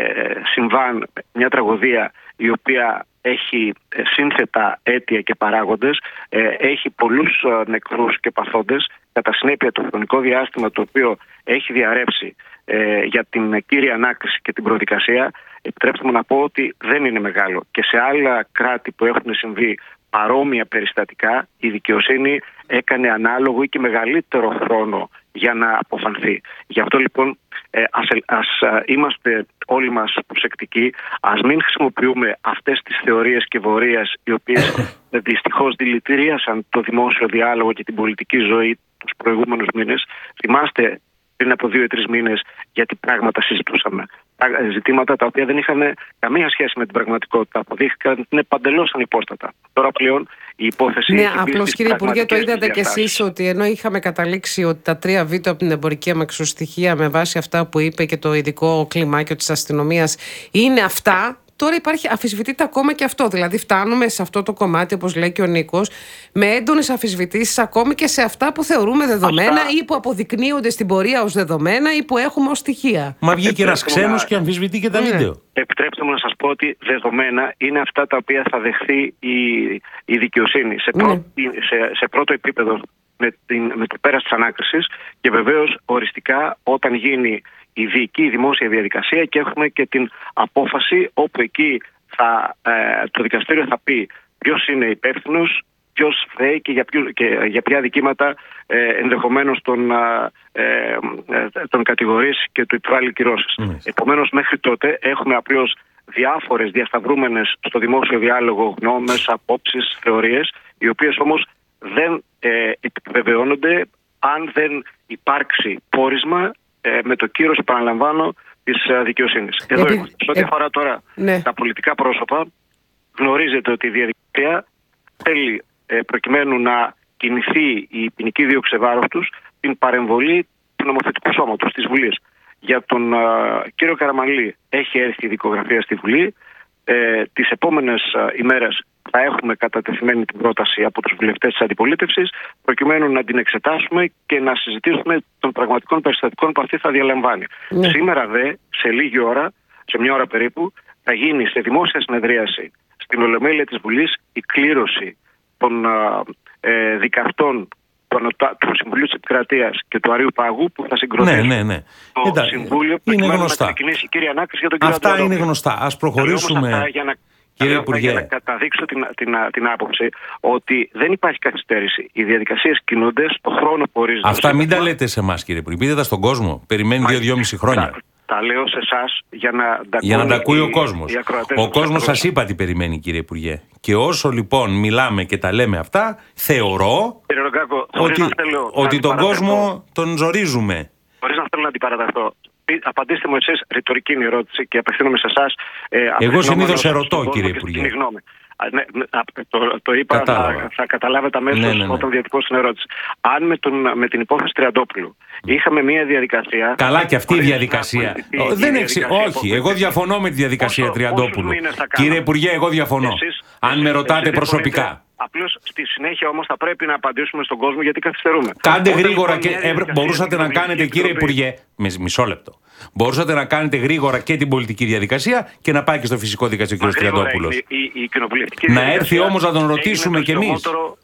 συμβάν, μια τραγωδία η οποία έχει σύνθετα αίτια και παράγοντες, έχει πολλούς νεκρούς και παθόντες. Κατά συνέπεια, το χρονικό διάστημα το οποίο έχει διαρρεύσει για την κύρια ανάκριση και την προδικασία, επιτρέψτε μου να πω ότι δεν είναι μεγάλο. Και σε άλλα κράτη που έχουν συμβεί παρόμοια περιστατικά, η δικαιοσύνη έκανε ανάλογο ή και μεγαλύτερο χρόνο για να αποφανθεί. Γι' αυτό λοιπόν ας είμαστε όλοι μας προσεκτικοί, ας μην χρησιμοποιούμε αυτές τις θεωρίες και βορείες οι οποίες δυστυχώς δηλητηρίασαν το δημόσιο διάλογο και την πολιτική ζωή τους προηγούμενους μήνες. Θυμάστε πριν από 2 ή 3 μήνες γιατί πράγματα συζητούσαμε. Ζητήματα τα οποία δεν είχαν καμία σχέση με την πραγματικότητα. Αποδείχθηκαν ότι είναι παντελώς ανυπόστατα. Τώρα πλέον η υπόθεση. Ναι, απλώς κύριε Υπουργέ, το είδατε κι εσείς ότι ενώ είχαμε καταλήξει ότι τα 3 β από την εμπορική αμαξοστοιχεία με βάση αυτά που είπε και το ειδικό κλιμάκιο της αστυνομίας είναι αυτά. Τώρα αφισβητείται ακόμα και αυτό. Δηλαδή, φτάνουμε σε αυτό το κομμάτι, όπως λέει και ο Νίκος, με έντονες αφισβητήσεις ακόμη και σε αυτά που θεωρούμε δεδομένα ή που αποδεικνύονται στην πορεία ως δεδομένα ή που έχουμε ως στοιχεία. Μα βγήκε ένας ξένος και αμφισβητεί και τα βίντεο. Επιτρέψτε μου να σας πω ότι δεδομένα είναι αυτά τα οποία θα δεχθεί η δικαιοσύνη σε πρώτο επίπεδο με το πέρας της ανάκρισης, και βεβαίως οριστικά όταν γίνει η δική δημόσια διαδικασία και έχουμε και την απόφαση όπου εκεί το δικαστήριο θα πει ποιος είναι υπεύθυνος, ποιος φταίει και για ποια δικήματα ενδεχομένως τον κατηγορήσει και του επιβάλλει κυρώσεις. Επομένως μέχρι τότε έχουμε απλώς διάφορες διασταυρούμενες στο δημόσιο διάλογο γνώμες, απόψεις, θεωρίες, οι οποίες όμως δεν επιβεβαιώνονται αν δεν υπάρξει πόρισμα με το κύρος, επαναλαμβάνω, της δικαιοσύνης. Εδώ είμαστε. Σε ό,τι αφορά τώρα τα πολιτικά πρόσωπα, γνωρίζετε ότι η διαδικασία θέλει, προκειμένου να κινηθεί η ποινική δίωξη σε βάρος τους, την παρεμβολή του νομοθετικού σώματος της Βουλής. Για τον κύριο Καραμανλή έχει έρθει η δικογραφία στη Βουλή. Τις επόμενες ημέρες θα έχουμε κατατεθειμένη την πρόταση από τους βουλευτές της αντιπολίτευσης, προκειμένου να την εξετάσουμε και να συζητήσουμε των πραγματικών περιστατικών που αυτή θα διαλαμβάνει. Σήμερα δε, σε λίγη ώρα, σε 1 ώρα περίπου, θα γίνει σε δημόσια συνεδρίαση στην Ολομέλεια της Βουλής η κλήρωση των δικαστών του Συμβουλίου της Επικρατείας και του Αρείου Πάγου που θα συγκροτήσουν το Συμβούλιο προκειμένου να ξεκινήσει η κύρια ανάκριση για τον κύριο Αυτά Αντώνη. είναι γνωστά. Ας προχωρήσουμε. Κύριε Υπουργέ, για να καταδείξω την άποψη ότι δεν υπάρχει καθυστέρηση. Οι διαδικασίες κινούνται στο χρόνο που ορίζεται. Αυτά μην τα λέτε σε εμάς, κύριε Υπουργέ. Πείτε τα στον κόσμο. Περιμένει 2-2,5 χρόνια. Τα λέω σε εσάς για να τα ακούει ο κόσμος. Ο κόσμος σας είπα τι περιμένει, κύριε Υπουργέ. Και όσο λοιπόν μιλάμε και τα λέμε αυτά, θεωρώ ότι τον κόσμο τον ζορίζουμε. Χωρίς να θέλω να αντιπαραταχθώ. Απαντήστε μου εσείς, ρητορική είναι η ερώτηση και απευθύνομαι σε εσάς. Εγώ συνήθως ερωτώ, κύριε Υπουργέ. Το είπα, θα καταλάβετε αμέσως όταν διατυπώσω την ερώτηση. Αν με την υπόθεση Τριαντόπουλου είχαμε μια διαδικασία. Καλά, και αυτή η διαδικασία. Όχι, εγώ διαφωνώ με τη διαδικασία Τριαντόπουλου. Κύριε Υπουργέ, εγώ διαφωνώ. Αν με ρωτάτε προσωπικά. Απλώς στη συνέχεια όμως θα πρέπει να απαντήσουμε στον κόσμο γιατί καθυστερούμε. Κάντε γρήγορα και μπορούσατε να κάνετε, κύριε Υπουργέ, μισό λεπτό. Μπορούσατε να κάνετε γρήγορα και την πολιτική διαδικασία και να πάει και στο φυσικό δικαστήριο ο κ. Τριαντόπουλος. Να έρθει όμως να τον ρωτήσουμε κι εμείς.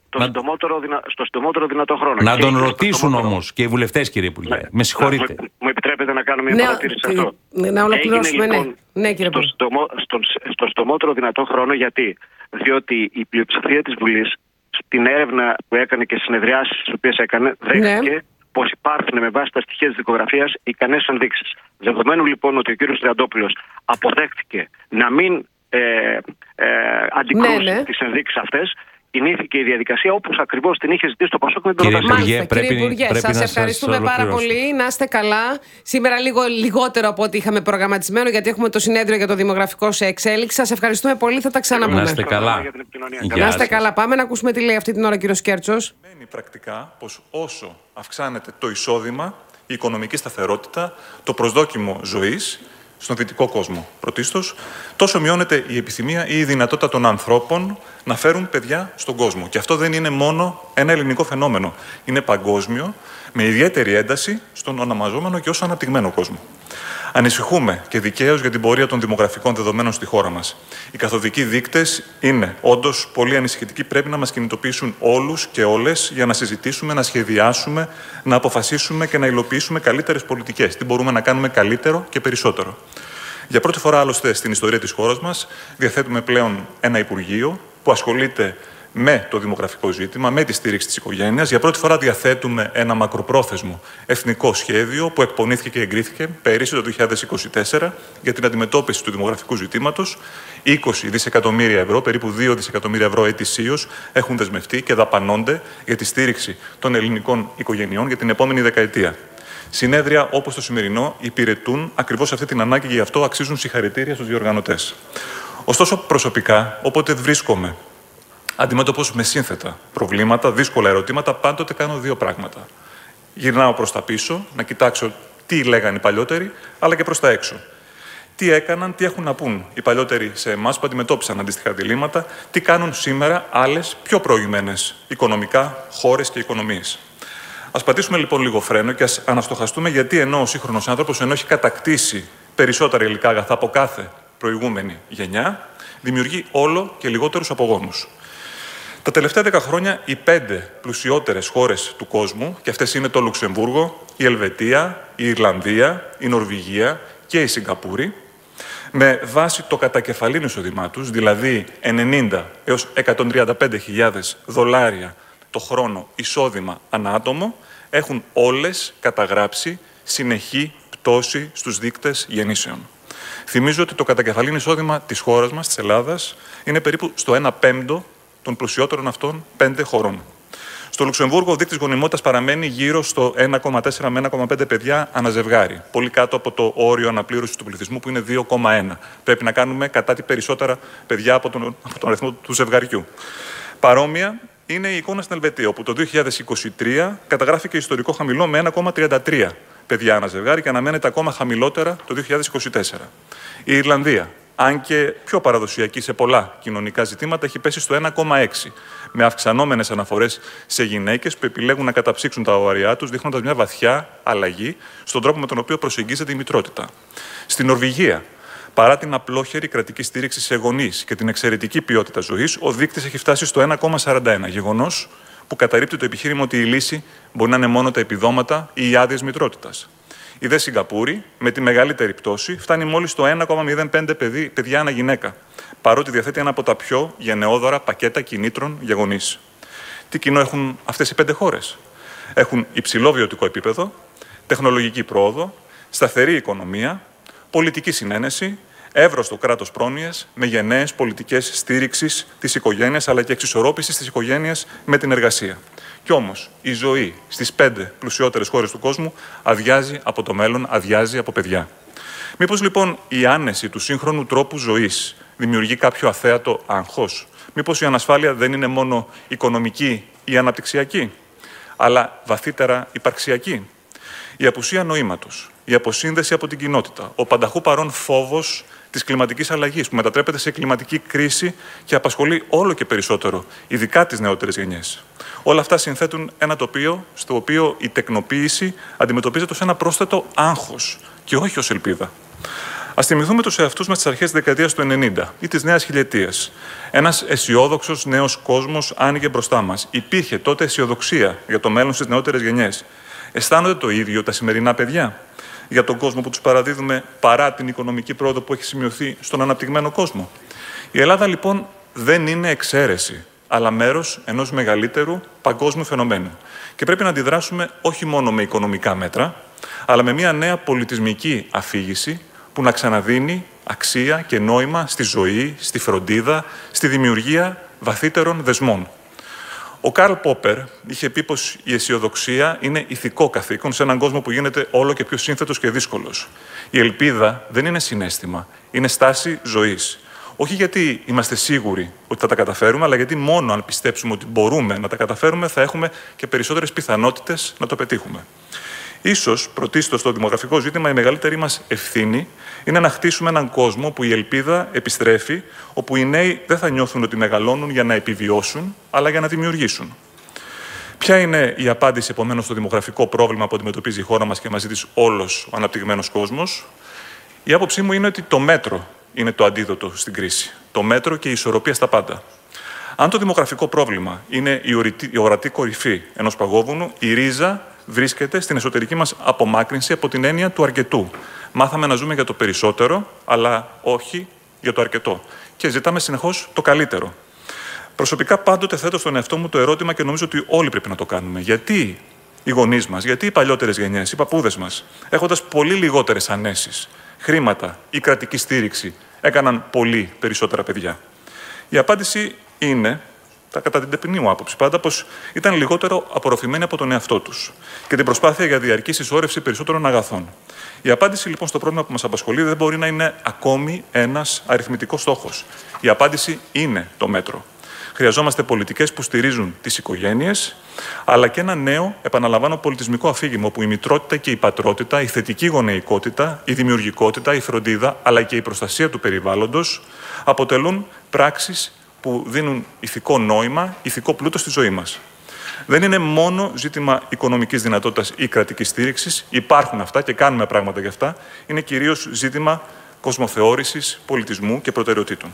Στο συντομότερο δυνατό χρόνο. Να τον ρωτήσουν όμως και οι βουλευτές, κύριε Υπουργέ. Με συγχωρείτε. Μου επιτρέπετε να κάνω μια παρατήρηση σε αυτό. Να ολοκληρώσουμε, ναι, κύριε Υπουργέ. Στο συντομότερο δυνατό χρόνο γιατί. Διότι η πλειοψηφία της Βουλής στην έρευνα που έκανε και στις συνεδριάσεις τις οποίες έκανε δέχτηκε πως υπάρχουν με βάση τα στοιχεία της δικογραφίας ικανές ενδείξεις. Δεδομένου λοιπόν ότι ο κύριος Τριαντόπουλος αποδέχτηκε να μην αντικρούσει τις ενδείξεις αυτές, κινήθηκε η διαδικασία όπως ακριβώς την είχε ζητήσει το Πασόκ με τον Κύριε Υπουργέ, σας ευχαριστούμε πάρα πολύ. Να είστε καλά. Σήμερα λίγο λιγότερο από ό,τι είχαμε προγραμματισμένο, γιατί έχουμε το συνέδριο για το δημογραφικό σε εξέλιξη. Σας ευχαριστούμε πολύ. Θα τα ξαναπούμε. Να είστε καλά. Να είστε καλά. Πάμε να ακούσουμε τι λέει αυτή την ώρα ο κύριος Κέρτσος. Μένει πρακτικά πως όσο αυξάνεται το εισόδημα, η οικονομική σταθερότητα, το προσδόκιμο ζωής στον δυτικό κόσμο πρωτίστως, τόσο μειώνεται η επιθυμία ή η δυνατότητα των ανθρώπων να φέρουν παιδιά στον κόσμο. Και αυτό δεν είναι μόνο ένα ελληνικό φαινόμενο. Είναι παγκόσμιο, με ιδιαίτερη ένταση στον ονομαζόμενο και ως αναπτυγμένο κόσμο. Ανησυχούμε και δικαίως για την πορεία των δημογραφικών δεδομένων στη χώρα μας. Οι καθοδικοί δείκτες είναι όντως πολύ ανησυχητικοί. Πρέπει να μας κινητοποιήσουν όλους και όλες για να συζητήσουμε, να σχεδιάσουμε, να αποφασίσουμε και να υλοποιήσουμε καλύτερες πολιτικές. Τι μπορούμε να κάνουμε καλύτερο και περισσότερο. Για πρώτη φορά, άλλωστε, στην ιστορία της χώρας μας, διαθέτουμε πλέον ένα Υπουργείο που ασχολείται με το δημογραφικό ζήτημα, με τη στήριξη της οικογένειας. Για πρώτη φορά διαθέτουμε ένα μακροπρόθεσμο εθνικό σχέδιο που εκπονήθηκε και εγκρίθηκε πέρυσι το 2024 για την αντιμετώπιση του δημογραφικού ζητήματος. 20 δισεκατομμύρια ευρώ, περίπου 2 δισεκατομμύρια ευρώ ετησίως, έχουν δεσμευτεί και δαπανώνται για τη στήριξη των ελληνικών οικογενειών για την επόμενη δεκαετία. Συνέδρια όπως το σημερινό υπηρετούν ακριβώς αυτή την ανάγκη και γι' αυτό αξίζουν συγχαρητήρια στους διοργανωτές. Ωστόσο, προσωπικά, όποτε βρίσκομαι αντιμέτωπος με σύνθετα προβλήματα, δύσκολα ερωτήματα, πάντοτε κάνω δύο πράγματα. Γυρνάω προς τα πίσω, να κοιτάξω τι λέγανε οι παλιότεροι, αλλά και προς τα έξω. Τι έκαναν, τι έχουν να πούν οι παλιότεροι σε εμάς που αντιμετώπισαν αντίστοιχα διλήμματα, τι κάνουν σήμερα άλλες πιο προηγμένες οικονομικά χώρες και οικονομίες. Ας πατήσουμε λοιπόν λίγο φρένο και ας αναστοχαστούμε γιατί ενώ ο σύγχρονος άνθρωπος, ενώ έχει κατακτήσει περισσότερα υλικά αγαθά από κάθε προηγούμενη γενιά, δημιουργεί όλο και λιγότερους απογόνους. Τα τελευταία 10 χρόνια οι 5 πλουσιότερες χώρες του κόσμου, και αυτές είναι το Λουξεμβούργο, η Ελβετία, η Ιρλανδία, η Νορβηγία και η Σιγκαπούρη, με βάση το κατακεφαλήν εισόδημά τους, δηλαδή 90 έως 135.000 δολάρια το χρόνο εισόδημα ανά άτομο, έχουν όλες καταγράψει συνεχή πτώση στους δείκτες γεννήσεων. Θυμίζω ότι το κατακεφαλήν εισόδημα της χώρας μας, της Ελλάδας, είναι περίπου στο 1/5 των πλουσιότερων αυτών 5 χωρών. Στο Λουξεμβούργο, ο δείκτης γονιμότητας παραμένει γύρω στο 1,4 με 1,5 παιδιά αναζευγάρι, πολύ κάτω από το όριο αναπλήρωσης του πληθυσμού που είναι 2,1. Πρέπει να κάνουμε κατά τη περισσότερα παιδιά από τον αριθμό του ζευγαριού. Παρόμοια είναι η εικόνα στην Ελβετία, όπου το 2023 καταγράφηκε ιστορικό χαμηλό με 1,33 παιδιά αναζευγάρι και αναμένεται ακόμα χαμηλότερα το 2024. Η Ιρλανδία, αν και πιο παραδοσιακή σε πολλά κοινωνικά ζητήματα, έχει πέσει στο 1,6, με αυξανόμενες αναφορές σε γυναίκες που επιλέγουν να καταψύξουν τα οαριά τους, δείχνοντας μια βαθιά αλλαγή στον τρόπο με τον οποίο προσεγγίζεται η μητρότητα. Στην Νορβηγία, Παρά την απλόχερη κρατική στήριξη σε γονείς και την εξαιρετική ποιότητα ζωής, ο δείκτης έχει φτάσει στο 1,41. Γεγονός που καταρρίπτει το επιχείρημα ότι η λύση μπορεί να είναι μόνο τα επιδόματα ή οι άδειες μητρότητας. Η δε Σιγκαπούρη, με τη μεγαλύτερη πτώση, φτάνει μόλις στο 1,05 παιδιά ανά γυναίκα, παρότι διαθέτει ένα από τα πιο γενναιόδωρα πακέτα κινήτρων για γονείς. Τι κοινό έχουν αυτές οι 5 χώρες? Έχουν υψηλό βιωτικό επίπεδο, τεχνολογική πρόοδο, σταθερή οικονομία, πολιτική συνένεση, εύρωστο κράτος πρόνοιας με γενναίες πολιτικές στήριξης της οικογένειας αλλά και εξισορρόπησης της οικογένειας με την εργασία. Κι όμως η ζωή στις 5 πλουσιότερες χώρες του κόσμου αδειάζει από το μέλλον, αδειάζει από παιδιά. Μήπως λοιπόν η άνεση του σύγχρονου τρόπου ζωής δημιουργεί κάποιο αθέατο άγχος? Μήπως η ανασφάλεια δεν είναι μόνο οικονομική ή αναπτυξιακή, αλλά βαθύτερα υπαρξιακή? Η απουσία νοήματος, η αποσύνδεση από την κοινότητα, ο πανταχού παρόν φόβος της κλιματικής αλλαγής που μετατρέπεται σε κλιματική κρίση και απασχολεί όλο και περισσότερο, ειδικά τις νεότερες γενιές. Όλα αυτά συνθέτουν ένα τοπίο στο οποίο η τεκνοποίηση αντιμετωπίζεται ως ένα πρόσθετο άγχος και όχι ως ελπίδα. Ας θυμηθούμε τους εαυτούς μας στις αρχές της δεκαετίας του 90 ή της νέας χιλιετίας. Ένας αισιόδοξος νέος κόσμος άνοιγε μπροστά μας. Υπήρχε τότε αισιοδοξία για το μέλλον στις νεότερες γενιές. Αισθάνονται το ίδιο τα σημερινά παιδιά για τον κόσμο που τους παραδίδουμε παρά την οικονομική πρόοδο που έχει σημειωθεί στον αναπτυγμένο κόσμο? Η Ελλάδα λοιπόν δεν είναι εξαίρεση, αλλά μέρος ενός μεγαλύτερου παγκόσμιου φαινομένου. Και πρέπει να αντιδράσουμε όχι μόνο με οικονομικά μέτρα, αλλά με μια νέα πολιτισμική αφήγηση που να ξαναδίνει αξία και νόημα στη ζωή, στη φροντίδα, στη δημιουργία βαθύτερων δεσμών. Ο Καρλ Πόπερ είχε πει πως η αισιοδοξία είναι ηθικό καθήκον σε έναν κόσμο που γίνεται όλο και πιο σύνθετος και δύσκολος. Η ελπίδα δεν είναι συναίσθημα, είναι στάση ζωής. Όχι γιατί είμαστε σίγουροι ότι θα τα καταφέρουμε, αλλά γιατί μόνο αν πιστέψουμε ότι μπορούμε να τα καταφέρουμε θα έχουμε και περισσότερες πιθανότητες να το πετύχουμε. Ίσως, πρωτίστως στο δημογραφικό ζήτημα, η μεγαλύτερη μας ευθύνη είναι να χτίσουμε έναν κόσμο όπου η ελπίδα επιστρέφει, όπου οι νέοι δεν θα νιώθουν ότι μεγαλώνουν για να επιβιώσουν, αλλά για να δημιουργήσουν. Ποια είναι η απάντηση, επομένως, στο δημογραφικό πρόβλημα που αντιμετωπίζει η χώρα μας και μαζί της όλος ο αναπτυγμένος κόσμος? Η άποψή μου είναι ότι το μέτρο είναι το αντίδοτο στην κρίση. Το μέτρο και η ισορροπία στα πάντα. Αν το δημογραφικό πρόβλημα είναι η ορατή κορυφή ενός παγόβουνου, η ρίζα βρίσκεται στην εσωτερική μας απομάκρυνση από την έννοια του αρκετού. Μάθαμε να ζούμε για το περισσότερο, αλλά όχι για το αρκετό. Και ζητάμε συνεχώς το καλύτερο. Προσωπικά πάντοτε θέτω στον εαυτό μου το ερώτημα και νομίζω ότι όλοι πρέπει να το κάνουμε. Γιατί οι γονείς μας, γιατί οι παλιότερες γενιές, οι παππούδες μας, έχοντας πολύ λιγότερες ανέσεις, χρήματα ή κρατική στήριξη, έκαναν πολύ περισσότερα παιδιά? Η απάντηση είναι, κατά την ταπεινή μου άποψη πάντα, πως ήταν λιγότερο απορροφημένοι από τον εαυτό τους και την προσπάθεια για διαρκή συσσόρευση περισσότερων αγαθών. Η απάντηση λοιπόν στο πρόβλημα που μας απασχολεί δεν μπορεί να είναι ακόμη ένας αριθμητικός στόχος. Η απάντηση είναι το μέτρο. Χρειαζόμαστε πολιτικές που στηρίζουν τις οικογένειες, αλλά και ένα νέο, επαναλαμβάνω, πολιτισμικό αφήγημα όπου η μητρότητα και η πατρότητα, η θετική γονεϊκότητα, η δημιουργικότητα, η φροντίδα, αλλά και η προστασία του περιβάλλοντος αποτελούν πράξεις που δίνουν ηθικό νόημα, ηθικό πλούτο στη ζωή μας. Δεν είναι μόνο ζήτημα οικονομικής δυνατότητας ή κρατικής στήριξης. Υπάρχουν αυτά και κάνουμε πράγματα γι' αυτά. Είναι κυρίως ζήτημα κοσμοθεώρησης, πολιτισμού και προτεραιοτήτων.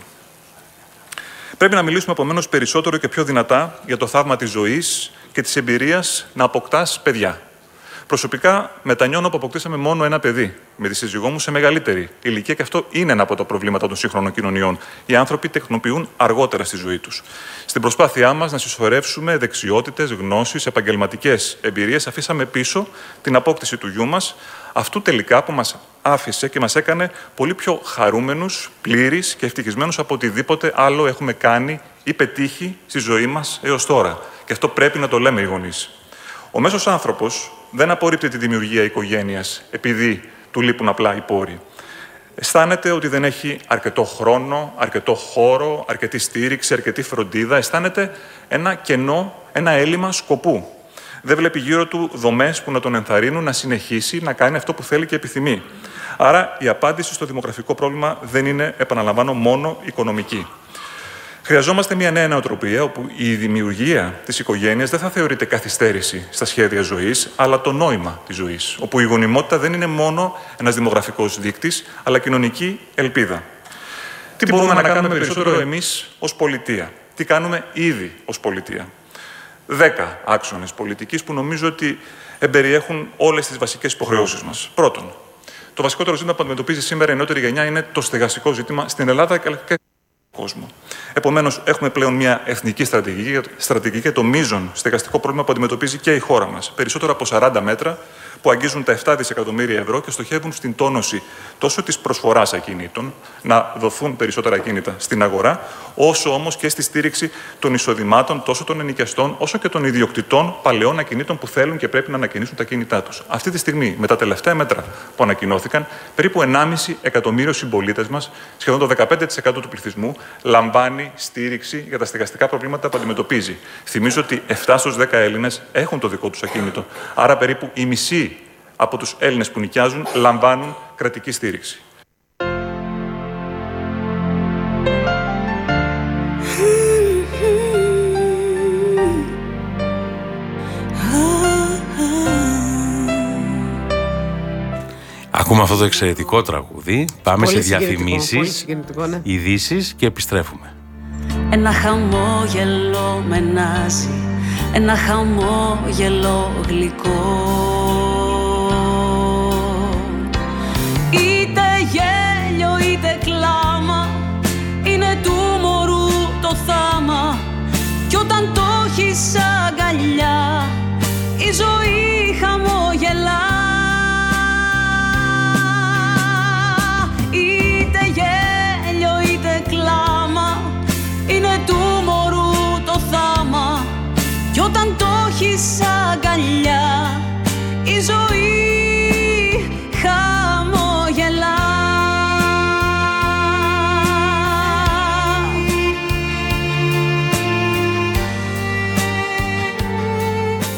Πρέπει να μιλήσουμε επομένως περισσότερο και πιο δυνατά για το θαύμα της ζωής και της εμπειρίας να αποκτάς παιδιά. Προσωπικά μετανιώνω που αποκτήσαμε μόνο ένα παιδί με τη σύζυγό μου σε μεγαλύτερη ηλικία και αυτό είναι ένα από τα προβλήματα των σύγχρονων κοινωνιών. Οι άνθρωποι τεκνοποιούν αργότερα στη ζωή τους. Στην προσπάθειά μας να συσσωρεύσουμε δεξιότητες, γνώσεις, επαγγελματικές εμπειρίες, αφήσαμε πίσω την απόκτηση του γιου μας, αυτού τελικά που μας άφησε και μας έκανε πολύ πιο χαρούμενους, πλήρεις και ευτυχισμένους από οτιδήποτε άλλο έχουμε κάνει ή πετύχει στη ζωή μας έως τώρα. Και αυτό πρέπει να το λέμε οι γονείς. Ο μέσος άνθρωπος δεν απορρίπτει τη δημιουργία οικογένειας επειδή του λείπουν απλά οι πόροι. Αισθάνεται ότι δεν έχει αρκετό χρόνο, αρκετό χώρο, αρκετή στήριξη, αρκετή φροντίδα. Αισθάνεται ένα κενό, ένα έλλειμμα σκοπού. Δεν βλέπει γύρω του δομές που να τον ενθαρρύνουν να συνεχίσει να κάνει αυτό που θέλει και επιθυμεί. Άρα η απάντηση στο δημογραφικό πρόβλημα δεν είναι, επαναλαμβάνω, μόνο οικονομική. Χρειαζόμαστε μια νέα νοοτροπία όπου η δημιουργία της οικογένειας δεν θα θεωρείται καθυστέρηση στα σχέδια ζωής, αλλά το νόημα της ζωής. Όπου η γονιμότητα δεν είναι μόνο ένας δημογραφικός δείκτης, αλλά κοινωνική ελπίδα. Τι μπορούμε να κάνουμε περισσότερο εμείς ως πολιτεία? Τι κάνουμε ήδη ως πολιτεία? 10 άξονες πολιτικής που νομίζω ότι εμπεριέχουν όλες τις βασικές υποχρεώσεις μας. Πρώτον, το βασικότερο ζήτημα που αντιμετωπίζει σήμερα η νεότερη γενιά είναι το στεγαστικό ζήτημα στην Ελλάδα και στον κόσμο. Επομένως, έχουμε πλέον μια εθνική στρατηγική για το μείζον στεγαστικό πρόβλημα που αντιμετωπίζει και η χώρα μας. Περισσότερο από 40 μέτρα που αγγίζουν τα 7 δισεκατομμύρια ευρώ και στοχεύουν στην τόνωση τόσο της προσφοράς ακινήτων, να δοθούν περισσότερα ακίνητα στην αγορά, όσο όμως και στη στήριξη των εισοδημάτων τόσο των ενοικιαστών όσο και των ιδιοκτητών παλαιών ακινήτων που θέλουν και πρέπει να ανακαινήσουν τα ακίνητά τους. Αυτή τη στιγμή, με τα τελευταία μέτρα που ανακοινώθηκαν, περίπου 1,5 εκατομμύριο συμπολίτες μας, σχεδόν το 15% του πληθυσμού, λαμβάνει στήριξη για τα στεγαστικά προβλήματα που αντιμετωπίζει. Θυμίζω ότι 7 στους 10 Έλληνες έχουν το δικό τους ακίνητο. Άρα περίπου οι μισοί από τους Έλληνες που νοικιάζουν λαμβάνουν κρατική στήριξη. Ακούμε αυτό το εξαιρετικό τραγούδι. Πάμε πολύ σε διαφημίσεις, ναι. ειδήσεις και επιστρέφουμε. Ένα χαμόγελο με νάζει, ένα χαμόγελο γλυκό.